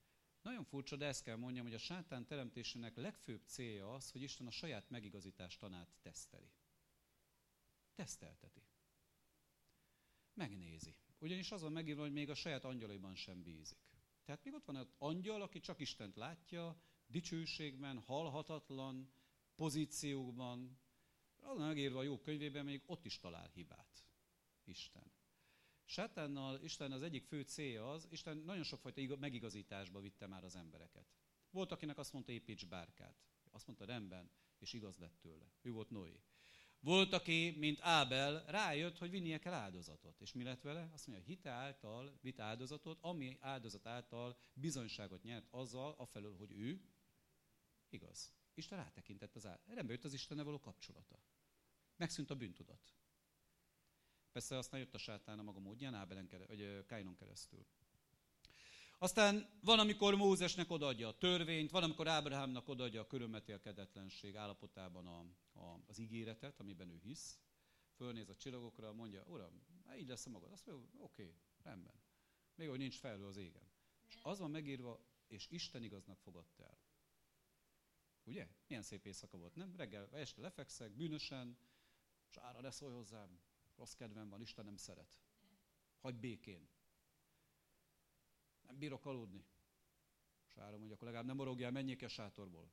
Nagyon furcsa, de ezt kell mondjam, hogy a sátán teremtésének legfőbb célja az, hogy Isten a saját megigazítás tanát teszteli. Tesztelteti. Megnézi. Ugyanis az van megírva, hogy még a saját angyalaiban sem bízik. Tehát még ott van az angyal, aki csak Istent látja, dicsőségben, halhatatlan pozíciókban. Az van megírva a Jobb könyvében, még ott is talál hibát. Isten. Sátánnal Isten az egyik fő célja az, Isten nagyon sokfajta megigazításba vitte már az embereket. Volt, akinek azt mondta, építs bárkát. Azt mondta, rendben, és igaz lett tőle. Ő volt Noé. Volt, aki, mint Ábel, rájött, hogy vinnie kell áldozatot. És mi lett vele? Azt mondja, hite által vitt áldozatot, ami áldozat által bizonyságot nyert azzal, afelől, hogy ő igaz. Isten rátekintett az áldozatot. Rendben jött az Istennel való kapcsolata. Megszűnt a bűntudat. Persze aztán jött a sátán a maga módján, Ábelen keresztül, vagy Káinon keresztül. Aztán van, amikor Mózesnek odaadja a törvényt, van, amikor Ábrahámnak odaadja a körülmetélkedetlenség állapotában a, a, az ígéretet, amiben ő hisz. Fölnéz a csillagokra, mondja, uram, így lesz a magad. Azt mondja, oké, okay, rendben. Még hogy nincs felhő az égen. És az van megírva, és Isten igaznak fogadta el. Ugye? Milyen szép éjszaka volt, nem? Reggel, este lefekszek, bűnösen, és ára ne szólj hozzám. Rossz kedvem van, Isten nem szeret. Hagyj békén. Nem bírok aludni. És Áron mondja, akkor legalább nem morogjál, menjék ki a sátorból.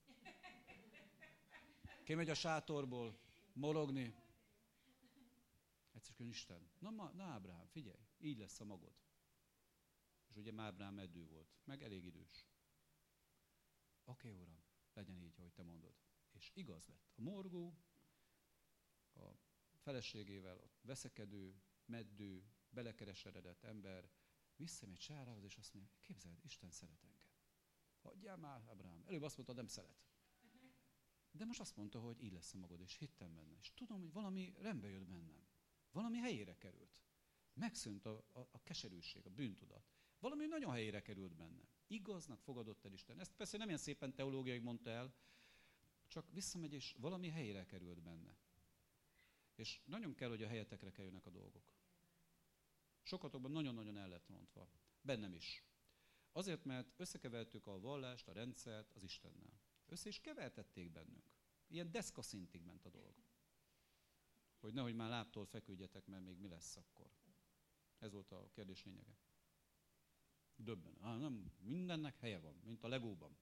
Kimegy a sátorból, morogni. Egyszerűen Isten. Na, ma, na Ábrahám, figyelj, így lesz a magod. És ugye Ábrahám meddő volt, meg elég idős. Oké, okay, uram, legyen így, ahogy te mondod. És igaz lett. A morgó, a feleségével, a veszekedő, meddő, belekeresedett ember visszamegy Sárához, és azt mondja, képzeld, Isten szeret engem. Hagyjál már, Ábrahám. Előbb azt mondta, nem szeret. De most azt mondta, hogy így lesz a magad, és hittem benne. És tudom, hogy valami rendbe jött bennem. Valami helyére került. Megszűnt a, a, a keserűség, a bűntudat. Valami nagyon helyére került bennem. Igaznak fogadott el Isten. Ezt persze nem ilyen szépen teológiai mondta el, csak visszamegy, és valami helyére került benne. És nagyon kell, hogy a helyetekre kerüljenek a dolgok. Sokatokban nagyon-nagyon el lett rontva. Bennem is. Azért, mert összekevertük a vallást, a rendszert az Istennel. Össze is kevertették bennünk. Ilyen deszka szintig ment a dolog. Hogy nehogy már lábtól feküdjetek, mert még mi lesz akkor. Ez volt a kérdés lényege. Döbben. Ah, nem, mindennek helye van, mint a legóban.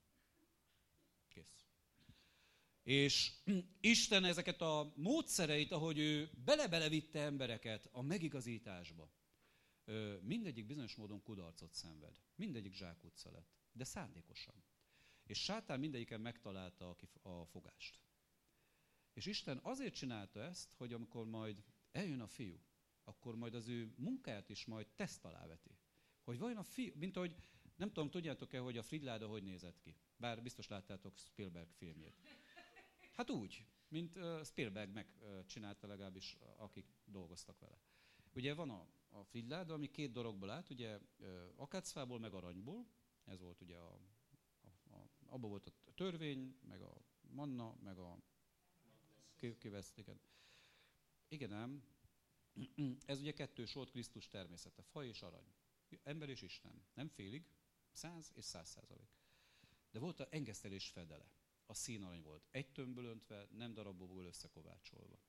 Kész. És Isten ezeket a módszereit, ahogy ő bele-bele vitte embereket a megigazításba, mindegyik bizonyos módon kudarcot szenved. Mindegyik zsákutca lett. De szándékosan. És sátán mindegyiken megtalálta a fogást. És Isten azért csinálta ezt, hogy amikor majd eljön a fiú, akkor majd az ő munkáját is majd teszt alá veti. Hogy vajon a fiú, mint ahogy, nem tudom, tudjátok-e, hogy a Fridláda hogy nézett ki? Bár biztos láttátok Spielberg filmjét. Hát úgy, mint uh, Spielberg megcsinálta uh, legalábbis, uh, akik dolgoztak vele. Ugye van a, a Fridláda, ami két dologból állt, ugye uh, akácfából, meg aranyból. Ez volt ugye a, a, a abban volt a törvény, meg a manna, meg a kivesztéken. Igen ám, ez ugye kettős volt Krisztus természete, faj és arany. Ember és Isten. Nem félig, száz és száz százalék. De volt a engesztelés fedele. A színarany volt. Egy tömbből öntve, nem darabokból összekovácsolva.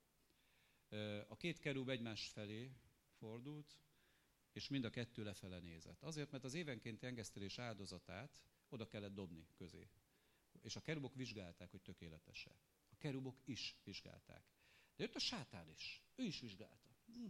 A két kerúb egymás felé fordult, és mind a kettő lefele nézett. Azért, mert az évenkénti engesztelés áldozatát oda kellett dobni közé. És a kerubok vizsgálták, hogy tökéletes-e. A kerubok is vizsgálták. De jött a sátán is. Ő is vizsgálta. Hm.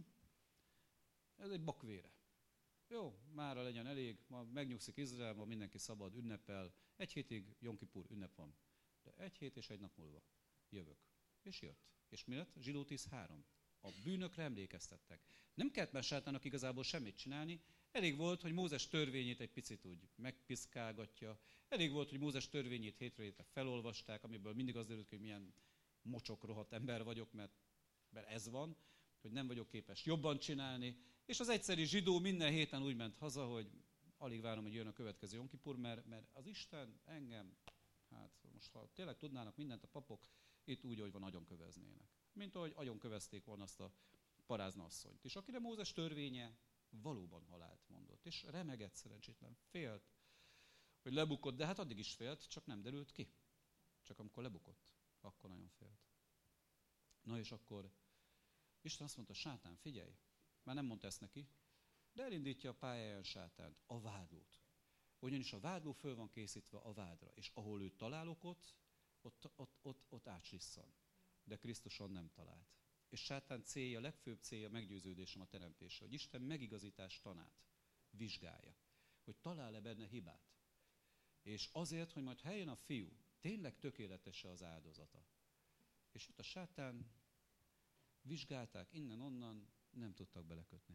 Ez egy bakvére. Jó, mára legyen elég, ma megnyugszik Izrael, ma mindenki szabad, ünnepel. Egy hétig Jom Kipur ünnep van. De egy hét és egy nap múlva jövök. És jött. És mi lett? Zsidó tíz három. A bűnökre emlékeztettek. Nem kellett már sátának igazából semmit csinálni. Elég volt, hogy Mózes törvényét egy picit úgy megpiszkálgatja. Elég volt, hogy Mózes törvényét hétről hétre felolvasták, amiből mindig az derült, hogy milyen mocsok rohadt ember vagyok, mert, mert ez van, hogy nem vagyok képes jobban csinálni. És az egyszerű zsidó minden héten úgy ment haza, hogy alig várom, hogy jön a következő Jom Kipur, mert, mert az Isten engem, hát most ha tényleg tudnának mindent a papok, itt úgy, hogy van, agyonköveznének. Mint ahogy agyonkövezték volna azt a parázna asszonyt. És akire Mózes törvénye valóban halált mondott. És remegett szerencsétlen, félt. hogy lebukott, de hát addig is félt, csak nem derült ki. Csak amikor lebukott, akkor nagyon félt. Na és akkor Isten azt mondta, sátán, figyelj, már nem mondta ezt neki, de elindítja a pályáján sátánt, a vádlót. Ugyanis a vádló föl van készítve a vádra, és ahol őt találok ott, ott, ott, ott, ott átslisszan. De Krisztuson nem talált. És sátán célja, legfőbb célja, meggyőződésem a teremtése, hogy Isten megigazítás tanát vizsgálja, hogy talál-e benne hibát. És azért, hogy majd ha eljön a fiú, tényleg tökéletes az áldozata. És itt a sátán, vizsgálták innen-onnan, nem tudtak belekötni.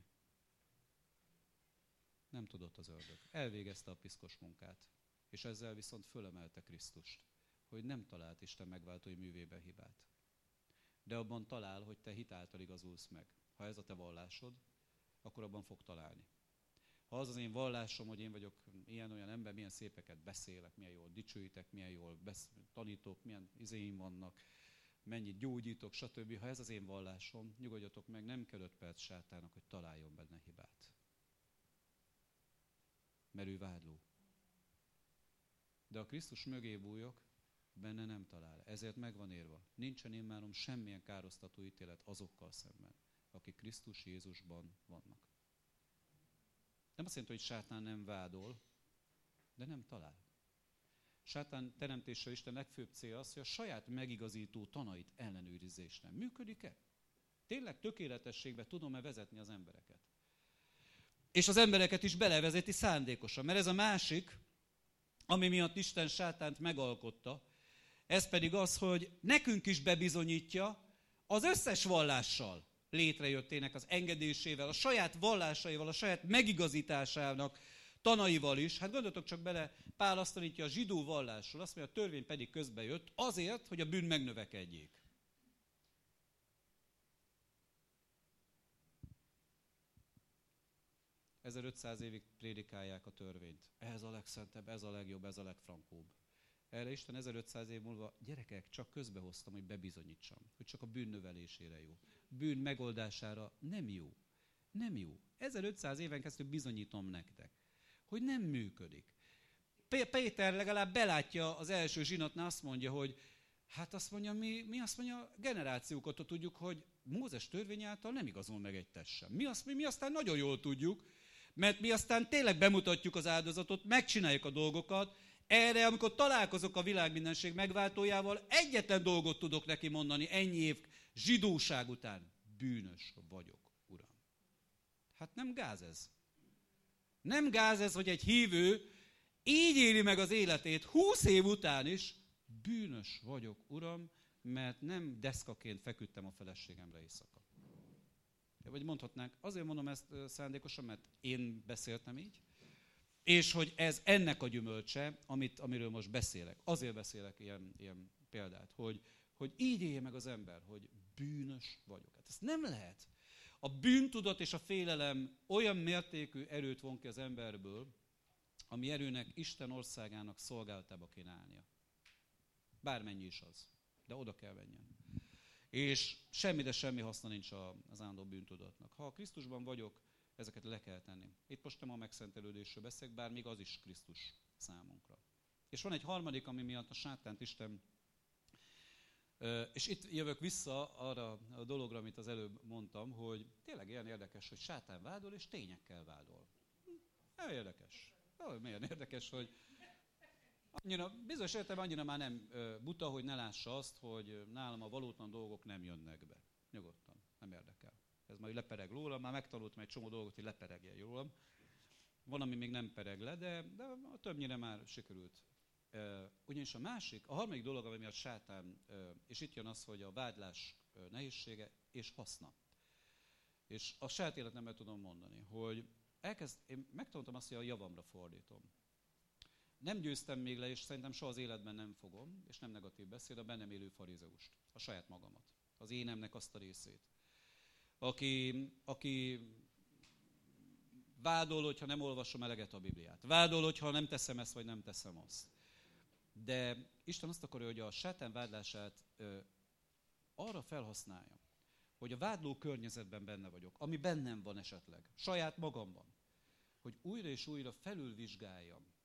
Nem tudott az ördög. Elvégezte a piszkos munkát. És ezzel viszont fölemelte Krisztust, hogy nem talált Isten megváltói művében hibát. De abban talál, hogy te hit által igazulsz meg. Ha ez a te vallásod, akkor abban fog találni. Ha az az én vallásom, hogy én vagyok ilyen-olyan ember, milyen szépeket beszélek, milyen jól dicsőítek, milyen jól besz- tanítok, milyen izéim vannak, mennyit gyógyítok, stb. Ha ez az én vallásom, nyugodjatok meg, nem kell öt perc sátának, hogy találjon benne hibát. Mert ő vádló. De a Krisztus mögé bújok, benne nem talál. Ezért meg van írva. Nincsen immáron semmilyen károsztató ítélet azokkal szemben, akik Krisztus Jézusban vannak. Nem azt jelenti, hogy sátán nem vádol, de nem talál. Sátán teremtése Isten legfőbb célja az, hogy a saját megigazító tanait ellenőrizésre. Működik-e? Tényleg tökéletességbe tudom-e vezetni az embereket? És az embereket is belevezeti szándékosan, mert ez a másik, ami miatt Isten sátánt megalkotta, ez pedig az, hogy nekünk is bebizonyítja az összes vallással létrejöttének az engedésével, a saját vallásaival, a saját megigazításának tanaival is. Hát gondoltok csak bele, Pál azt tanítja a zsidó vallásról, azt mondja, a törvény pedig közbe jött azért, hogy a bűn megnövekedjék. ezerötszáz évig prédikálják a törvényt. Ez a legszentebb, ez a legjobb, ez a legfrankóbb. Erre Isten ezerötszáz év múlva, gyerekek, csak közbehoztam, hogy bebizonyítsam, hogy csak a bűn növelésére jó. Bűn megoldására nem jó. Nem jó. ezerötszáz éven keresztül bizonyítom nektek, hogy nem működik. Péter legalább belátja az első zsinatnál, azt mondja, hogy hát azt mondja, mi, mi azt mondja, generációk óta tudjuk, hogy Mózes törvény által nem igazol meg egy test sem. Mi, azt, mi, mi aztán nagyon jól tudjuk, mert mi aztán tényleg bemutatjuk az áldozatot, megcsináljuk a dolgokat. Erre, amikor találkozok a világmindenség megváltójával, egyetlen dolgot tudok neki mondani ennyi év zsidóság után. Bűnös vagyok, Uram. Hát nem gáz ez. Nem gáz ez, hogy egy hívő így éli meg az életét húsz év után is. Bűnös vagyok, Uram, mert nem deszkaként feküdtem a feleségemre éjszaka. Vagy mondhatnánk, azért mondom ezt szándékosan, mert én beszéltem így, és hogy ez ennek a gyümölcse, amit, amiről most beszélek. Azért beszélek ilyen, ilyen példát, hogy, hogy így élje meg az ember, hogy bűnös vagyok. Hát ezt nem lehet. A bűntudat és a félelem olyan mértékű erőt von ki az emberből, ami erőnek Isten országának szolgálatába kéne állnia. Bármennyi is az, de oda kell menjen. És semmi, de semmi haszna nincs az állandó bűntudatnak. Ha a Krisztusban vagyok, ezeket le kell tenni. Itt most nem a megszentelődésről beszélek, bár még az is Krisztus számunkra. És van egy harmadik, ami miatt a sátánt Isten, és itt jövök vissza arra a dologra, amit az előbb mondtam, hogy tényleg ilyen érdekes, hogy sátán vádol, és tényekkel vádol. Nem érdekes. Milyen érdekes, hogy annyira, bizonyos értelemben annyira már nem buta, hogy ne lássa azt, hogy nálam a valótlan dolgok nem jönnek be. Nyugodtan, nem érdekel. Ez majd lepereg rólam, már megtanultam egy csomó dolgot, hogy leperegjen rólam. Van, ami még nem pereg le, de, de többnyire már sikerült. Ugyanis a másik, a harmadik dolog, ami miatt sátán, és itt jön az, hogy a vádlás nehézsége és haszna. És a saját életemben tudom mondani, hogy elkezd, én megtanultam azt, hogy a javamra fordítom. Nem győztem még le, és szerintem soha az életben nem fogom, és nem negatív beszéd, a bennem élő farizeust, a saját magamat, az énemnek azt a részét. Aki, aki vádol, hogyha nem olvasom eleget a Bibliát. Vádol, hogyha nem teszem ezt, vagy nem teszem azt. De Isten azt akarja, hogy a sátán vádlását ö, arra felhasználjam, hogy a vádló környezetben benne vagyok, ami bennem van esetleg, saját magamban, hogy újra és újra felülvizsgáljam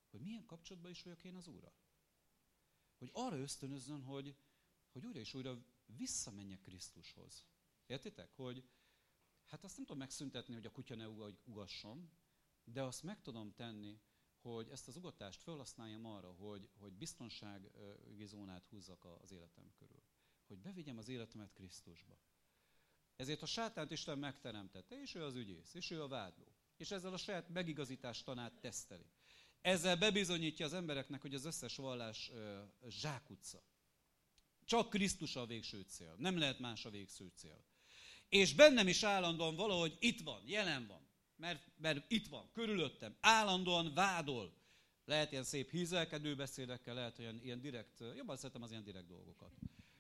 hogy milyen kapcsolatban is vagyok én az Úrral. Hogy arra ösztönözzön, hogy, hogy újra és újra visszamenjek Krisztushoz. Értitek? Hogy hát azt nem tudom megszüntetni, hogy a kutya ne ugasson, de azt meg tudom tenni, hogy ezt az ugatást felhasználjam arra, hogy, hogy biztonsági zónát húzzak az életem körül. Hogy bevigyem az életemet Krisztusba. Ezért a sátánt Isten megteremtette, és ő az ügyész, és ő a vádló. És ezzel a saját megigazítás tanát teszteli. Ezzel bebizonyítja az embereknek, hogy az összes vallás uh, zsákutca. Csak Krisztus a végső cél. Nem lehet más a végső cél. És bennem is állandóan valahogy itt van, jelen van. Mert, mert itt van, körülöttem. Állandóan vádol. Lehet ilyen szép hízelkedő beszédekkel, lehet olyan ilyen direkt, jobban szeretem az ilyen direkt dolgokat.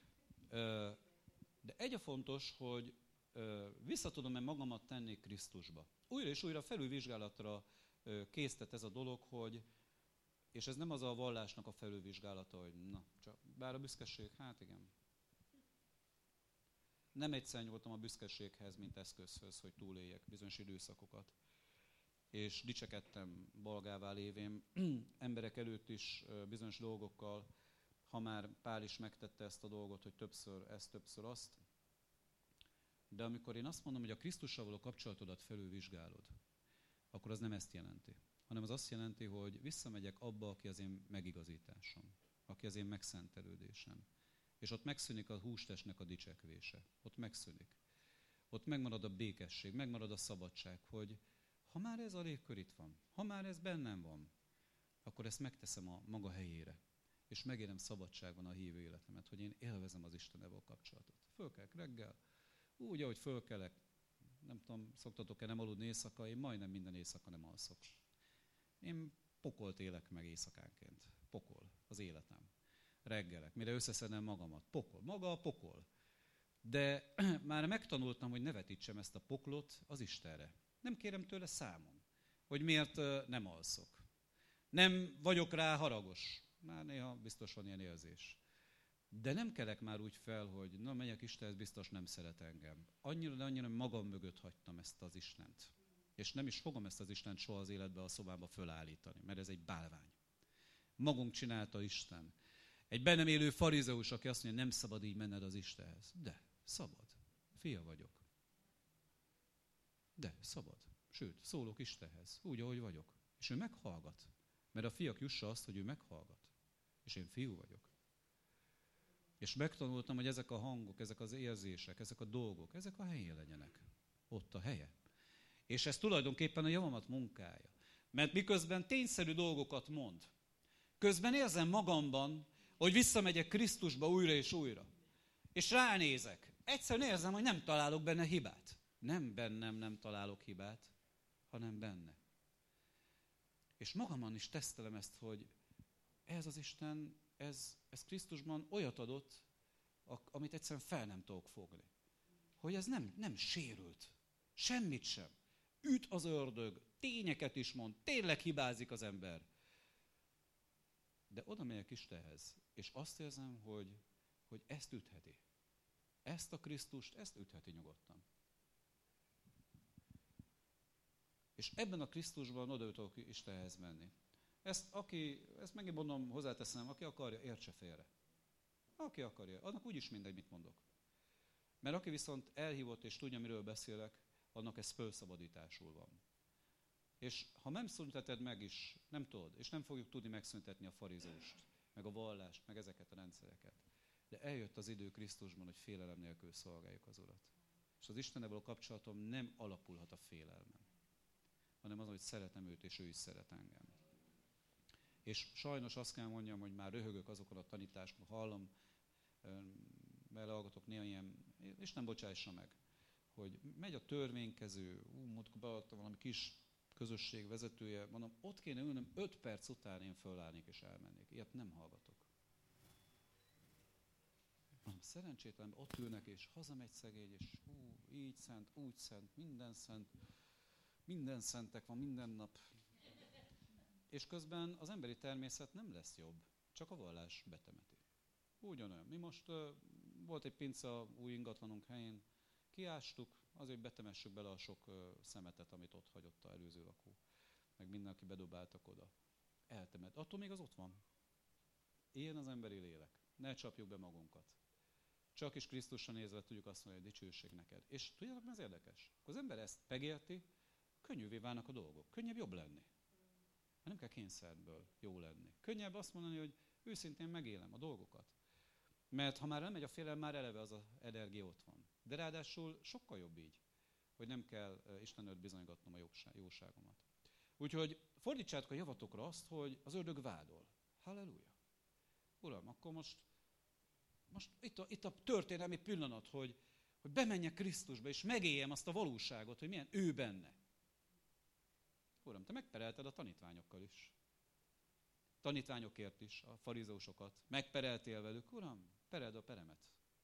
De egy a fontos, hogy vissza tudom-e magamat tenni Krisztusba. Újra és újra felülvizsgálatra késztet ez a dolog, hogy, és ez nem az a vallásnak a felülvizsgálata, hogy na, csak, bár a büszkeség, hát igen. Nem egyszer nyúltam a büszkeséghez, mint eszközhöz, hogy túléljek bizonyos időszakokat. És dicsekedtem bolgává lévén emberek előtt is bizonyos dolgokkal, ha már Pál is megtette ezt a dolgot, hogy többször ezt, többször azt. De amikor én azt mondom, hogy a Krisztussal való kapcsolatodat felülvizsgálod, akkor az nem ezt jelenti, hanem az azt jelenti, hogy visszamegyek abba, aki az én megigazításom, aki az én megszentelődésem. És ott megszűnik a hústestnek a dicsekvése. Ott megszűnik. Ott megmarad a békesség, megmarad a szabadság, hogy ha már ez a légkör itt van, ha már ez bennem van, akkor ezt megteszem a maga helyére. És megérem szabadságban a hívő életemet, hogy én élvezem az Istennel való kapcsolatot. Fölkelek reggel, úgy, ahogy fölkelek, nem tudom, szoktatok-e nem aludni éjszaka, én majdnem minden éjszaka nem alszok. Én pokolt élek meg éjszakánként. Pokol az életem. Reggelek, mire összeszedem magamat. Pokol, maga a pokol. De már megtanultam, hogy ne vetítsem ezt a poklot az Istenre. Nem kérem tőle számon, hogy miért nem alszok. Nem vagyok rá haragos. Már néha biztos van ilyen érzés. De nem kelek már úgy fel, hogy na megyek Istenhez, biztos nem szeret engem. Annyira, de annyira magam mögött hagytam ezt az Istent. És nem is fogom ezt az Istent soha az életbe, a szobába fölállítani, mert ez egy bálvány. Magunk csinálta Isten. Egy bennem élő farizeus, aki azt mondja, nem szabad így menned az Istenhez. De, szabad. Fia vagyok. De, szabad. Sőt, szólok Istenhez, úgy, ahogy vagyok. És ő meghallgat. Mert a fiak jussa azt, hogy ő meghallgat. És én fiú vagyok. És megtanultam, hogy ezek a hangok, ezek az érzések, ezek a dolgok, ezek a helyén legyenek. Ott a helye. És ez tulajdonképpen a javamat munkája. Mert miközben tényszerű dolgokat mond, közben érzem magamban, hogy visszamegyek Krisztusba újra és újra. És ránézek. Egyszerűen érzem, hogy nem találok benne hibát. Nem bennem nem találok hibát, hanem benne. És magamon is tesztelem ezt, hogy ez az Isten, ez, ez Krisztusban olyat adott, amit egyszerűen fel nem tudok fogni. Hogy ez nem, nem sérült. Semmit sem. Üt az ördög, tényeket is mond, tényleg hibázik az ember. De oda megyek Istenhez, és azt érzem, hogy, hogy ezt ütheti. Ezt a Krisztust, ezt ütheti nyugodtan. És ebben a Krisztusban oda tudok Istenhez menni. Ezt, aki, ezt megint mondom, hozzáteszem, aki akarja, értse félre. Aki akarja, annak úgyis mindegy, mit mondok. Mert aki viszont elhívott és tudja, miről beszélek, annak ez fölszabadításul van. És ha nem szünteted meg is, nem tudod, és nem fogjuk tudni megszüntetni a farizeust, meg a vallást, meg ezeket a rendszereket. De eljött az idő Krisztusban, hogy félelem nélkül szolgáljuk az Urat. És az Istennel való kapcsolatom nem alapulhat a félelmen, hanem az, hogy szeretem őt, és ő is szeret engem. És sajnos azt kell mondjam, hogy már röhögök azokon a tanításokon, hallom, belehallgatok néha ilyen, és nem bocsássa meg, hogy megy a törvénykező, ú, múltkor beadtam valami kis közösség vezetője, mondom, ott kéne ülnöm, öt perc után én fölállnék és elmennék. Ilyet nem hallgatok. Mondom, szerencsétlen, ott ülnek, és hazamegy szegény, és hú, így szent, úgy szent, minden szent, minden szentek van minden nap. És közben az emberi természet nem lesz jobb, csak a vallás betemeti. Ugyanolyan. Mi most uh, volt egy pince új ingatlanunk helyén, kiástuk, azért betemessük bele a sok uh, szemetet, amit ott hagyott az előző lakó. Meg mindenki bedobáltak oda. eltemet. Attól még az ott van. Ilyen az emberi lélek. Ne csapjuk be magunkat. Csak is Krisztusra nézve tudjuk azt mondani, hogy dicsőség neked. És tudjátok, mi az érdekes? Akkor az ember ezt megérti, könnyűvé válnak a dolgok. Könnyebb jobb lenni. Mert nem kell kényszerből jó lenni. Könnyebb azt mondani, hogy őszintén megélem a dolgokat. Mert ha már nem megy a félelem, már eleve az az energia ott van. De ráadásul sokkal jobb így, hogy nem kell Isten előtt bizonygatnom a jóságomat. Úgyhogy fordítsátok a javatokra azt, hogy az ördög vádol. Halleluja. Uram, akkor most, most itt, a, itt a történelmi pillanat, hogy, hogy bemenjek Krisztusba, és megéljem azt a valóságot, hogy milyen ő benne. Uram, te megperelted a tanítványokkal is. Tanítványokért is, a farizeusokat. Megpereltél velük, Uram, pereld a peremet.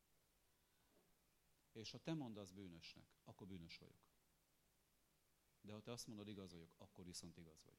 És ha te mondasz bűnösnek, akkor bűnös vagyok. De ha te azt mondod, igaz vagyok, akkor viszont igaz vagyok.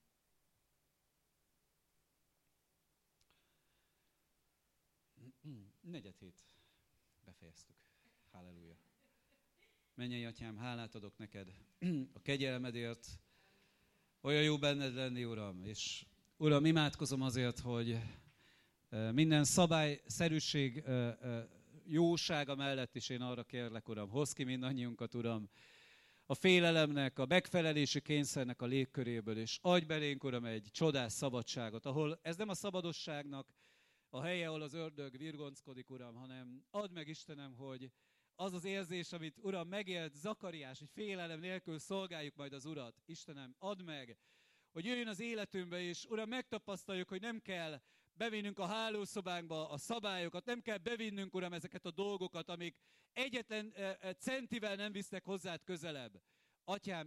Negyed hét. Befejeztük. Halleluja. Mennyei Atyám, hálát adok neked a kegyelmedért. Olyan jó benned lenni, Uram. És Uram, imádkozom azért, hogy minden szabályszerűség jósága mellett is én arra kérlek, Uram, hozz ki mindannyiunkat, Uram, a félelemnek, a megfelelési kényszernek a légköréből, és adj belénk, Uram, egy csodás szabadságot, ahol ez nem a szabadosságnak a helye, ahol az ördög virgonckodik, Uram, hanem add meg, Istenem, hogy az az érzés, amit, Uram, megélt Zakariás, hogy félelem nélkül szolgáljuk majd az Urat. Istenem, add meg, hogy jöjjön az életünkbe, és Uram, megtapasztaljuk, hogy nem kell bevinnünk a hálószobánkba a szabályokat, nem kell bevinnünk, Uram, ezeket a dolgokat, amik egyetlen centivel nem visznek hozzád közelebb. Atyám,